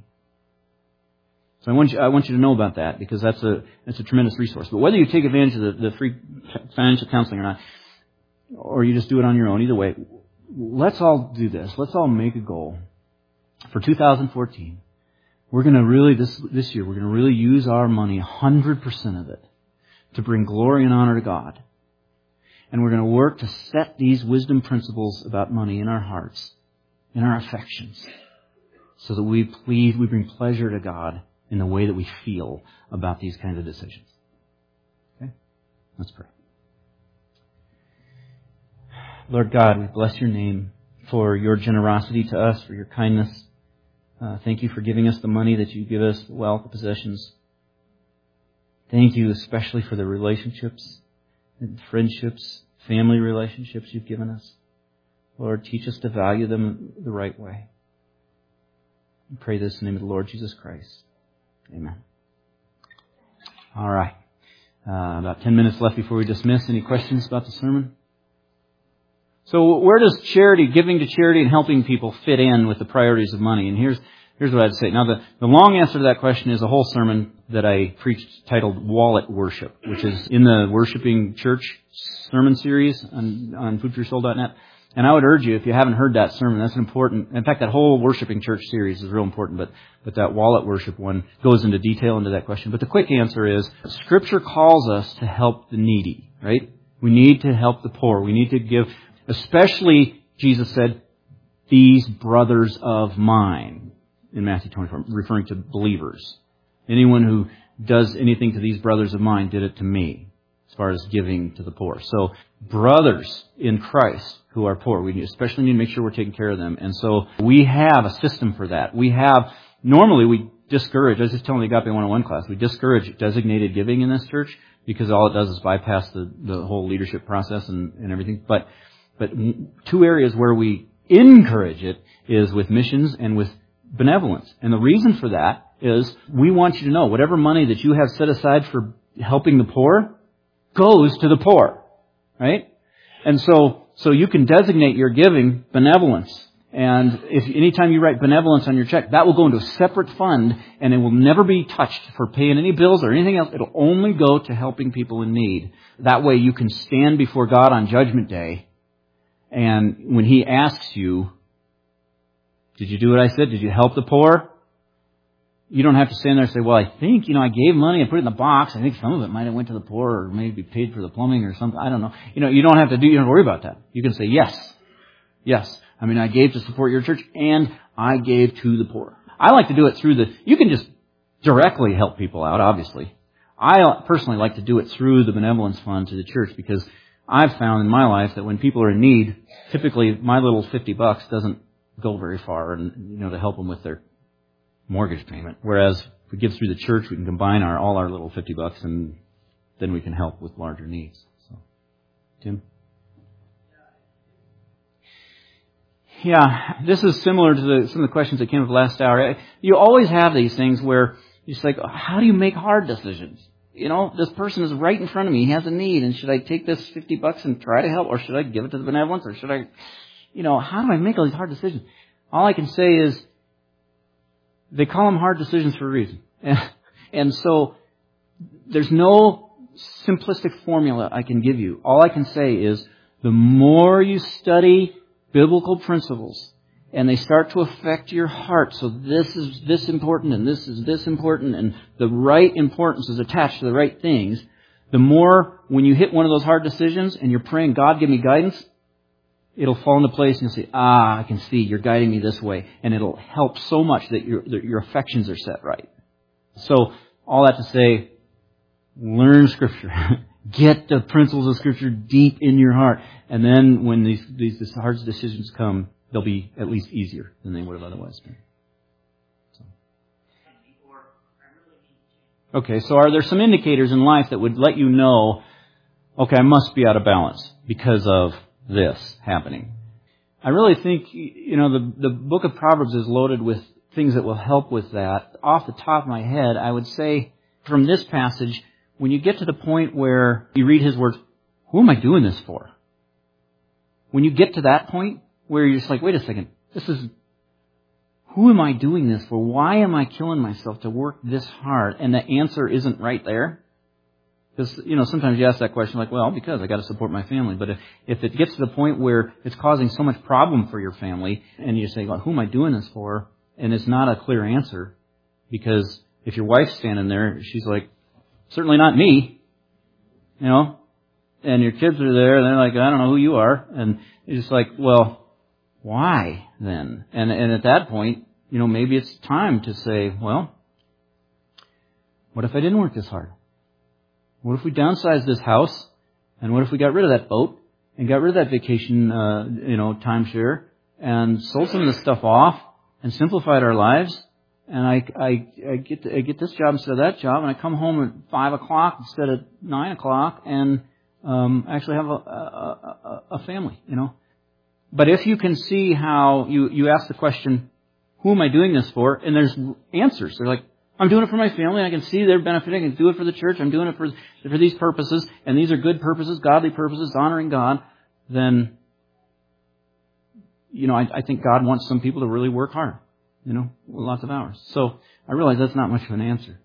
So I want you, I want you to know about that because that's a that's a tremendous resource. But whether you take advantage of the, the free financial counseling or not, or you just do it on your own, either way, let's all do this. Let's all make a goal for two thousand fourteen. We're going to really this this year we're going to really use our money, one hundred percent of it, to bring glory and honor to God. And we're going to work to set these wisdom principles about money in our hearts, in our affections, so that we please we bring pleasure to God in the way that we feel about these kinds of decisions. Okay? Let's pray. Lord God, we bless your name for your generosity to us, for your kindness. Uh, thank you for giving us the money that you give us, the wealth, the possessions. Thank you especially for the relationships and friendships, family relationships you've given us. Lord, teach us to value them the right way. We pray this in the name of the Lord Jesus Christ. Amen. All right. Uh, about ten minutes left before we dismiss. Any questions about the sermon? So where does charity, giving to charity and helping people fit in with the priorities of money? And here's here's what I'd say. Now, the, the long answer to that question is a whole sermon that I preached titled Wallet Worship, which is in the Worshiping Church sermon series on, on food for your soul dot net. And I would urge you, if you haven't heard that sermon, that's important. In fact, that whole Worshiping Church series is real important, but, but that wallet worship one goes into detail into that question. But the quick answer is, Scripture calls us to help the needy, right? We need to help the poor. We need to give, especially, Jesus said, these brothers of mine, in Matthew twenty-four, referring to believers. Anyone who does anything to these brothers of mine did it to me, as far as giving to the poor. So, brothers in Christ who are poor, we especially need to make sure we're taking care of them. And so we have a system for that. We have, normally we discourage, I was just telling the Agape one oh one class, we discourage designated giving in this church because all it does is bypass the, the whole leadership process and, and everything. But, but two areas where we encourage it is with missions and with benevolence. And the reason for that is we want you to know whatever money that you have set aside for helping the poor goes to the poor, right? And so, so you can designate your giving benevolence. And if anytime you write benevolence on your check, that will go into a separate fund, and it will never be touched for paying any bills or anything else. It'll only go to helping people in need. That way you can stand before God on Judgment Day, and when He asks you, did you do what I said? Did you help the poor? You don't have to stand there and say, well, I think, you know, I gave money and put it in the box. I think some of it might have went to the poor or maybe paid for the plumbing or something. I don't know. You know, you don't have to do, you don't have to worry about that. You can say, yes, yes. I mean, I gave to support your church, and I gave to the poor. I like to do it through the, you can just directly help people out, obviously. I personally like to do it through the benevolence fund to the church, because I've found in my life that when people are in need, typically my little fifty bucks doesn't go very far, and, you know, to help them with their mortgage payment. Whereas if we give through the church, we can combine our, all our little fifty bucks, and then we can help with larger needs. So, Tim? Yeah, this is similar to the, some of the questions that came up last hour. You always have these things where you're just like, how do you make hard decisions? You know, this person is right in front of me. He has a need, and should I take this fifty bucks and try to help, or should I give it to the benevolence, or should I, you know, how do I make all these hard decisions? All I can say is, they call them hard decisions for a reason. And so, there's no simplistic formula I can give you. All I can say is, the more you study biblical principles, and they start to affect your heart. So this is this important, and this is this important, and the right importance is attached to the right things. The more, when you hit one of those hard decisions and you're praying, God, give me guidance, it'll fall into place, and you'll say, ah, I can see you're guiding me this way. And it'll help so much that your, that your affections are set right. So all that to say, learn Scripture. Get the principles of Scripture deep in your heart. And then when these, these, these hard decisions come, they'll be at least easier than they would have otherwise been. So. Okay, so are there some indicators in life that would let you know, okay, I must be out of balance because of this happening? I really think, you know, the, the book of Proverbs is loaded with things that will help with that. Off the top of my head, I would say from this passage, when you get to the point where you read his words, who am I doing this for? When you get to that point where you're just like, wait a second, this is, who am I doing this for? Why am I killing myself to work this hard? And the answer isn't right there. Because, you know, sometimes you ask that question like, well, because I got to support my family. But if, if it gets to the point where it's causing so much problem for your family, and you say, well, who am I doing this for? And it's not a clear answer. Because if your wife's standing there, she's like, certainly not me, you know, and your kids are there, and they're like, I don't know who you are. And it's just like, well, why then? And, and at that point, you know, maybe it's time to say, well, what if I didn't work this hard? What if we downsized this house? And what if we got rid of that boat and got rid of that vacation, uh, you know, timeshare, and sold some of this stuff off and simplified our lives? And I, I, I get I get this job instead of that job, and I come home at five o'clock instead of nine o'clock, and um, actually have a, a, a, a family, you know. But if you can see how you, you ask the question, who am I doing this for? And there's answers. They're like, I'm doing it for my family. I can see they're benefiting. I can do it for the church. I'm doing it for for these purposes, and these are good purposes, godly purposes, honoring God. Then, you know, I, I think God wants some people to really work hard. You know, lots of hours. So I realize that's not much of an answer.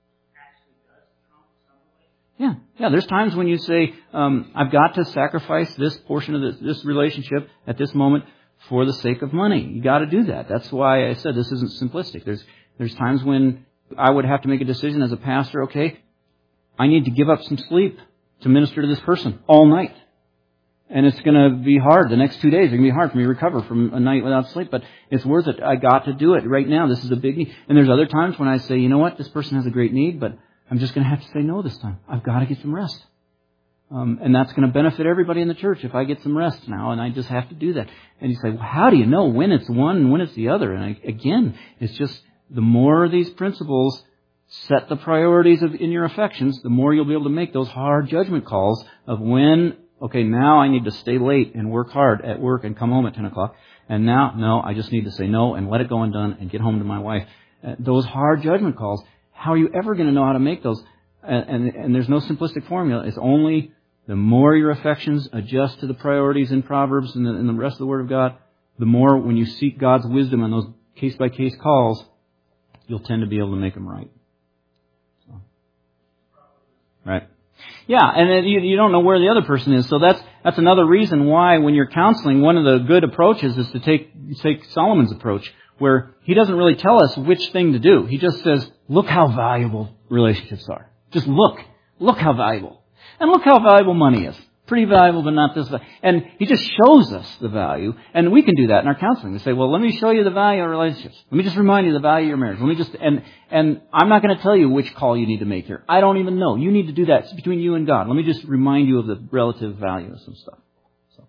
Yeah, yeah. There's times when you say, um, "I've got to sacrifice this portion of this, this relationship at this moment for the sake of money." You got to do that. That's why I said this isn't simplistic. There's there's times when I would have to make a decision as a pastor. Okay, I need to give up some sleep to minister to this person all night. And it's going to be hard. The next two days are going to be hard for me to recover from a night without sleep. But it's worth it. I got to do it right now. This is a big need. And there's other times when I say, you know what? This person has a great need, but I'm just going to have to say no this time. I've got to get some rest. Um, and that's going to benefit everybody in the church if I get some rest now. And I just have to do that. And you say, well, how do you know when it's one and when it's the other? And I, again, it's just the more these principles set the priorities of in your affections, the more you'll be able to make those hard judgment calls of when, okay, now I need to stay late and work hard at work and come home at ten o'clock. And now, no, I just need to say no and let it go undone and get home to my wife. Uh, those hard judgment calls, how are you ever going to know how to make those And, and, and there's no simplistic formula. It's only the more your affections adjust to the priorities in Proverbs and the, and the rest of the Word of God, the more when you seek God's wisdom on those case-by-case calls, you'll tend to be able to make them right. So. Right. Yeah, and then you, you don't know where the other person is. So that's that's another reason why when you're counseling, one of the good approaches is to take take Solomon's approach, where he doesn't really tell us which thing to do. He just says, look how valuable relationships are. Just look. Look how valuable. And look how valuable money is. Pretty valuable, but not this valuable. And he just shows us the value. And we can do that in our counseling. We say, well, let me show you the value of relationships. Let me just remind you the value of your marriage. Let me just, and, and I'm not going to tell you which call you need to make here. I don't even know. You need to do that. It's between you and God. Let me just remind you of the relative value of some stuff. So.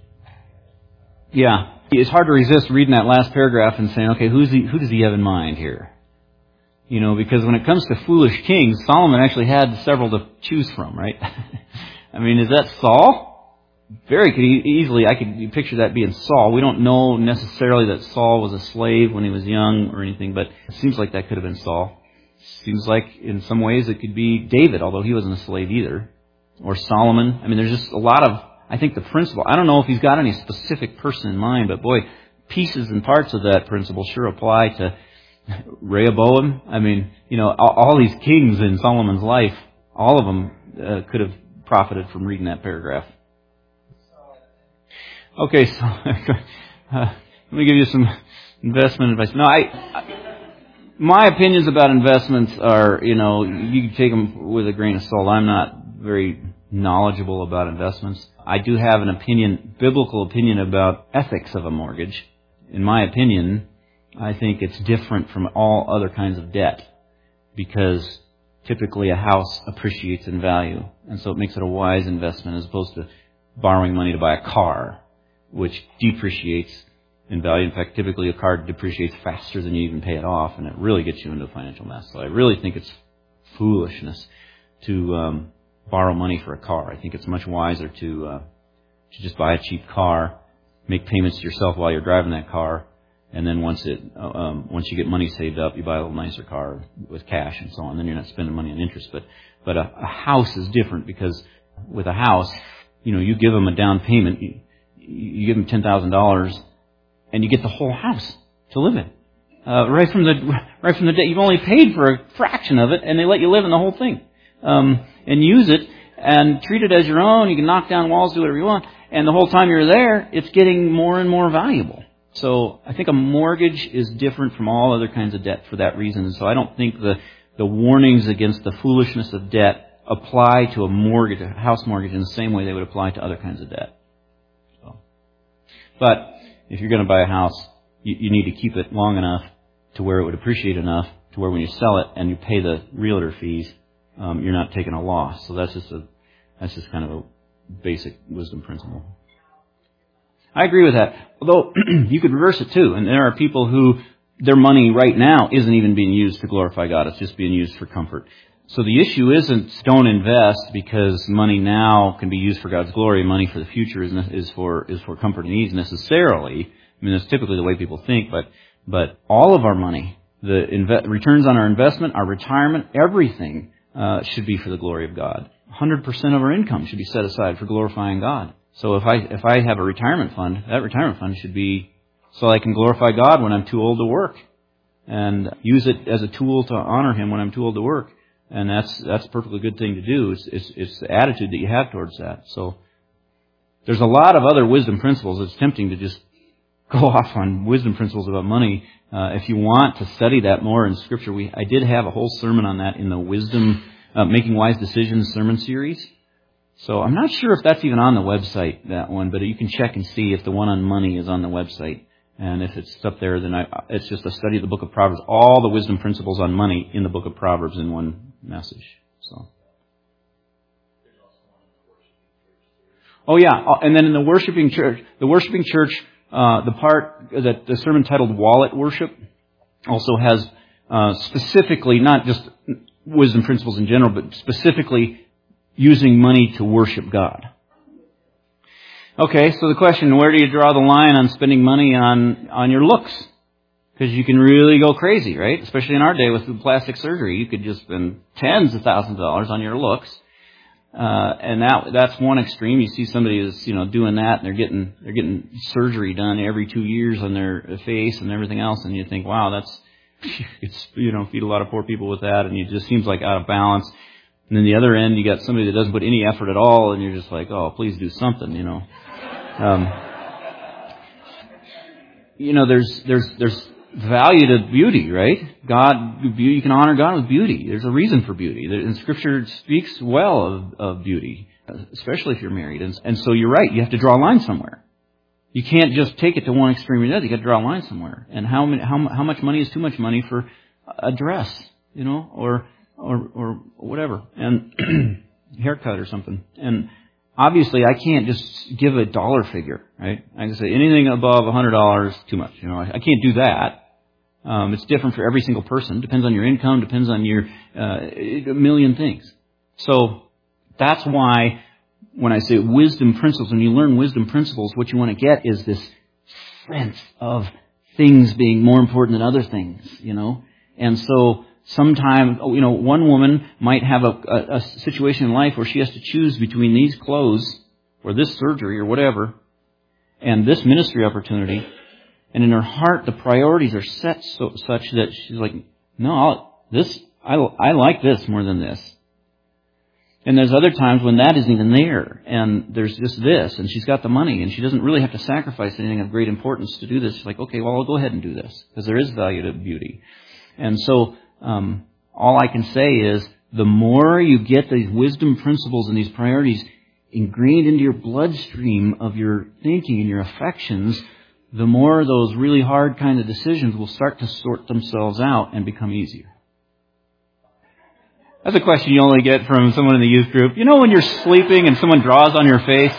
Yeah. It's hard to resist reading that last paragraph and saying, okay, who's he, who does he have in mind here? You know, because when it comes to foolish kings, Solomon actually had several to choose from, right? I mean, is that Saul? Very could easily, I could picture that being Saul. We don't know necessarily that Saul was a slave when he was young or anything, but it seems like that could have been Saul. Seems like in some ways it could be David, although he wasn't a slave either. Or Solomon. I mean, there's just a lot of, I think the principle, I don't know if he's got any specific person in mind, but boy, pieces and parts of that principle sure apply to Rehoboam. I mean, you know, all, all these kings in Solomon's life, all of them uh, could have profited from reading that paragraph. Okay, so uh, let me give you some investment advice. No, I, I, my opinions about investments are, you know, you can take them with a grain of salt. I'm not very knowledgeable about investments. I do have an opinion, biblical opinion about ethics of a mortgage. In my opinion, I think it's different from all other kinds of debt because typically a house appreciates in value, and so it makes it a wise investment as opposed to borrowing money to buy a car, which depreciates in value. In fact, typically a car depreciates faster than you even pay it off, and it really gets you into a financial mess. So I really think it's foolishness to um, borrow money for a car. I think it's much wiser to uh, to just buy a cheap car, make payments to yourself while you're driving that car, and then once it um, once you get money saved up, you buy a little nicer car with cash and so on. Then you're not spending money on interest. But but a, a house is different because with a house, you know, you give them a down payment, you, you give them ten thousand dollars, and you get the whole house to live in. Uh, right from the right from the day you've only paid for a fraction of it, and they let you live in the whole thing um, and use it and treat it as your own. You can knock down walls, do whatever you want, and the whole time you're there, it's getting more and more valuable. So I think a mortgage is different from all other kinds of debt for that reason. And so I don't think the, the warnings against the foolishness of debt apply to a mortgage, a house mortgage, in the same way they would apply to other kinds of debt. So, but if you're going to buy a house, you, you need to keep it long enough to where it would appreciate enough to where when you sell it and you pay the realtor fees, um, you're not taking a loss. So that's just a that's just kind of a basic wisdom principle. I agree with that. Although you could reverse it too. And there are people who their money right now isn't even being used to glorify God. It's just being used for comfort. So the issue isn't don't invest because money now can be used for God's glory. Money for the future is is for is for comfort and ease necessarily. I mean, that's typically the way people think. But but all of our money, the inve- returns on our investment, our retirement, everything uh, should be for the glory of God. one hundred percent of our income should be set aside for glorifying God. So if I if I have a retirement fund, that retirement fund should be so I can glorify God when I'm too old to work, and use it as a tool to honor Him when I'm too old to work. And that's that's a perfectly good thing to do. It's it's, it's the attitude that you have towards that. So there's a lot of other wisdom principles. It's tempting to just go off on wisdom principles about money. Uh, if you want to study that more in Scripture, we I did have a whole sermon on that in the Wisdom uh, Making Wise Decisions sermon series. So I'm not sure if that's even on the website, that one, but you can check and see if the one on money is on the website. And if it's up there, then I, it's just a study of the book of Proverbs. All the wisdom principles on money in the book of Proverbs in one message. So. Oh yeah, and then in the worshiping church, the worshiping church, uh, the part that the sermon titled Wallet Worship also has uh, specifically, not just wisdom principles in general, but specifically using money to worship God. Okay, so the question, where do you draw the line on spending money on, on your looks? Because you can really go crazy, right? Especially in our day with plastic surgery. You could just spend tens of thousands of dollars on your looks. Uh, and that, that's one extreme. You see somebody that's, you know, doing that and they're getting, they're getting surgery done every two years on their face and everything else. And you think, wow, that's, it's, you know, feed a lot of poor people with that. And it just seems like out of balance. And then the other end, you got somebody that doesn't put any effort at all. And you're just like, oh, please do something, you know. Um, you know, there's, there's, there's, value to beauty, right? God, you can honor God with beauty. There's a reason for beauty. And Scripture speaks well of, of beauty, especially if you're married. And, and so you're right. You have to draw a line somewhere. You can't just take it to one extreme or the other. You got to draw a line somewhere. And how many, how how much money is too much money for a dress, you know, or or or whatever, and haircut or something. And obviously, I can't just give a dollar figure, right? I can say anything above one hundred dollars, too much. You know, I, I can't do that. Um, it's different for every single person. Depends on your income. Depends on your uh, a million things. So that's why when I say wisdom principles, when you learn wisdom principles, what you want to get is this sense of things being more important than other things. You know, and so. Sometimes, you know, one woman might have a, a, a situation in life where she has to choose between these clothes or this surgery or whatever and this ministry opportunity. And in her heart, the priorities are set so, such that she's like, no, I'll, this, I, I like this more than this. And there's other times when that isn't even there and there's just this and she's got the money and she doesn't really have to sacrifice anything of great importance to do this. She's like, okay, well, I'll go ahead and do this because there is value to beauty. And so, Um, all I can say is the more you get these wisdom principles and these priorities ingrained into your bloodstream of your thinking and your affections, the more those really hard kind of decisions will start to sort themselves out and become easier. That's a question you only get from someone in the youth group. You know when you're sleeping and someone draws on your face?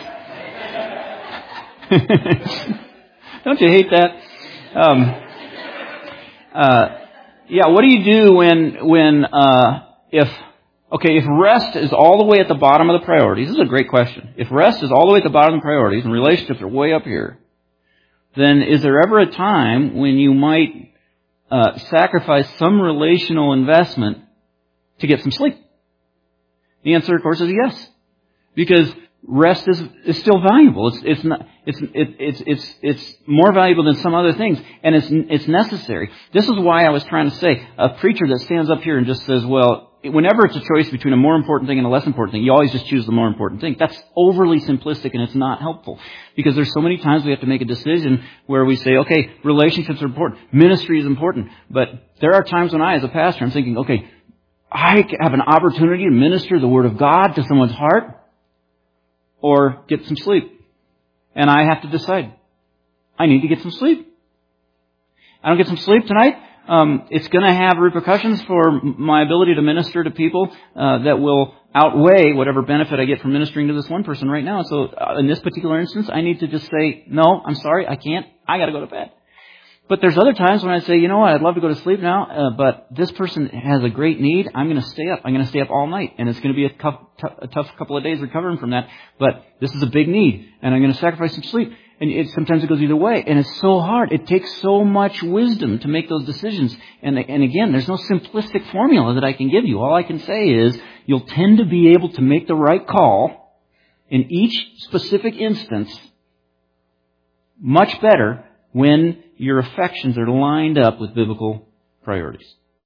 Don't you hate that? Um, uh, Yeah, what do you do when, when, uh, if, okay, if rest is all the way at the bottom of the priorities, this is a great question. If rest is all the way at the bottom of the priorities and relationships are way up here, then is there ever a time when you might, uh, sacrifice some relational investment to get some sleep? The answer, of course, is yes. Because rest is, is still valuable. It's, it's not, it's, it, it's, it's, it's more valuable than some other things. And it's, it's necessary. This is why I was trying to say, a preacher that stands up here and just says, well, whenever it's a choice between a more important thing and a less important thing, you always just choose the more important thing. That's overly simplistic and it's not helpful. Because there's so many times we have to make a decision where we say, okay, relationships are important. Ministry is important. But there are times when I, as a pastor, I'm thinking, okay, I have an opportunity to minister the Word of God to someone's heart, or get some sleep. And I have to decide. I need to get some sleep. I don't get some sleep tonight. Um, it's going to have repercussions for my ability to minister to people uh, that will outweigh whatever benefit I get from ministering to this one person right now. So uh, in this particular instance, I need to just say, no, I'm sorry, I can't. I got to go to bed. But there's other times when I say, you know what, I'd love to go to sleep now, uh, but this person has a great need. I'm going to stay up. I'm going to stay up all night. And it's going to be a tough, tough, a tough couple of days recovering from that. But this is a big need. And I'm going to sacrifice some sleep. And it, sometimes it goes either way. And it's so hard. It takes so much wisdom to make those decisions. And, and again, there's no simplistic formula that I can give you. All I can say is you'll tend to be able to make the right call in each specific instance much better when your affections are lined up with biblical priorities.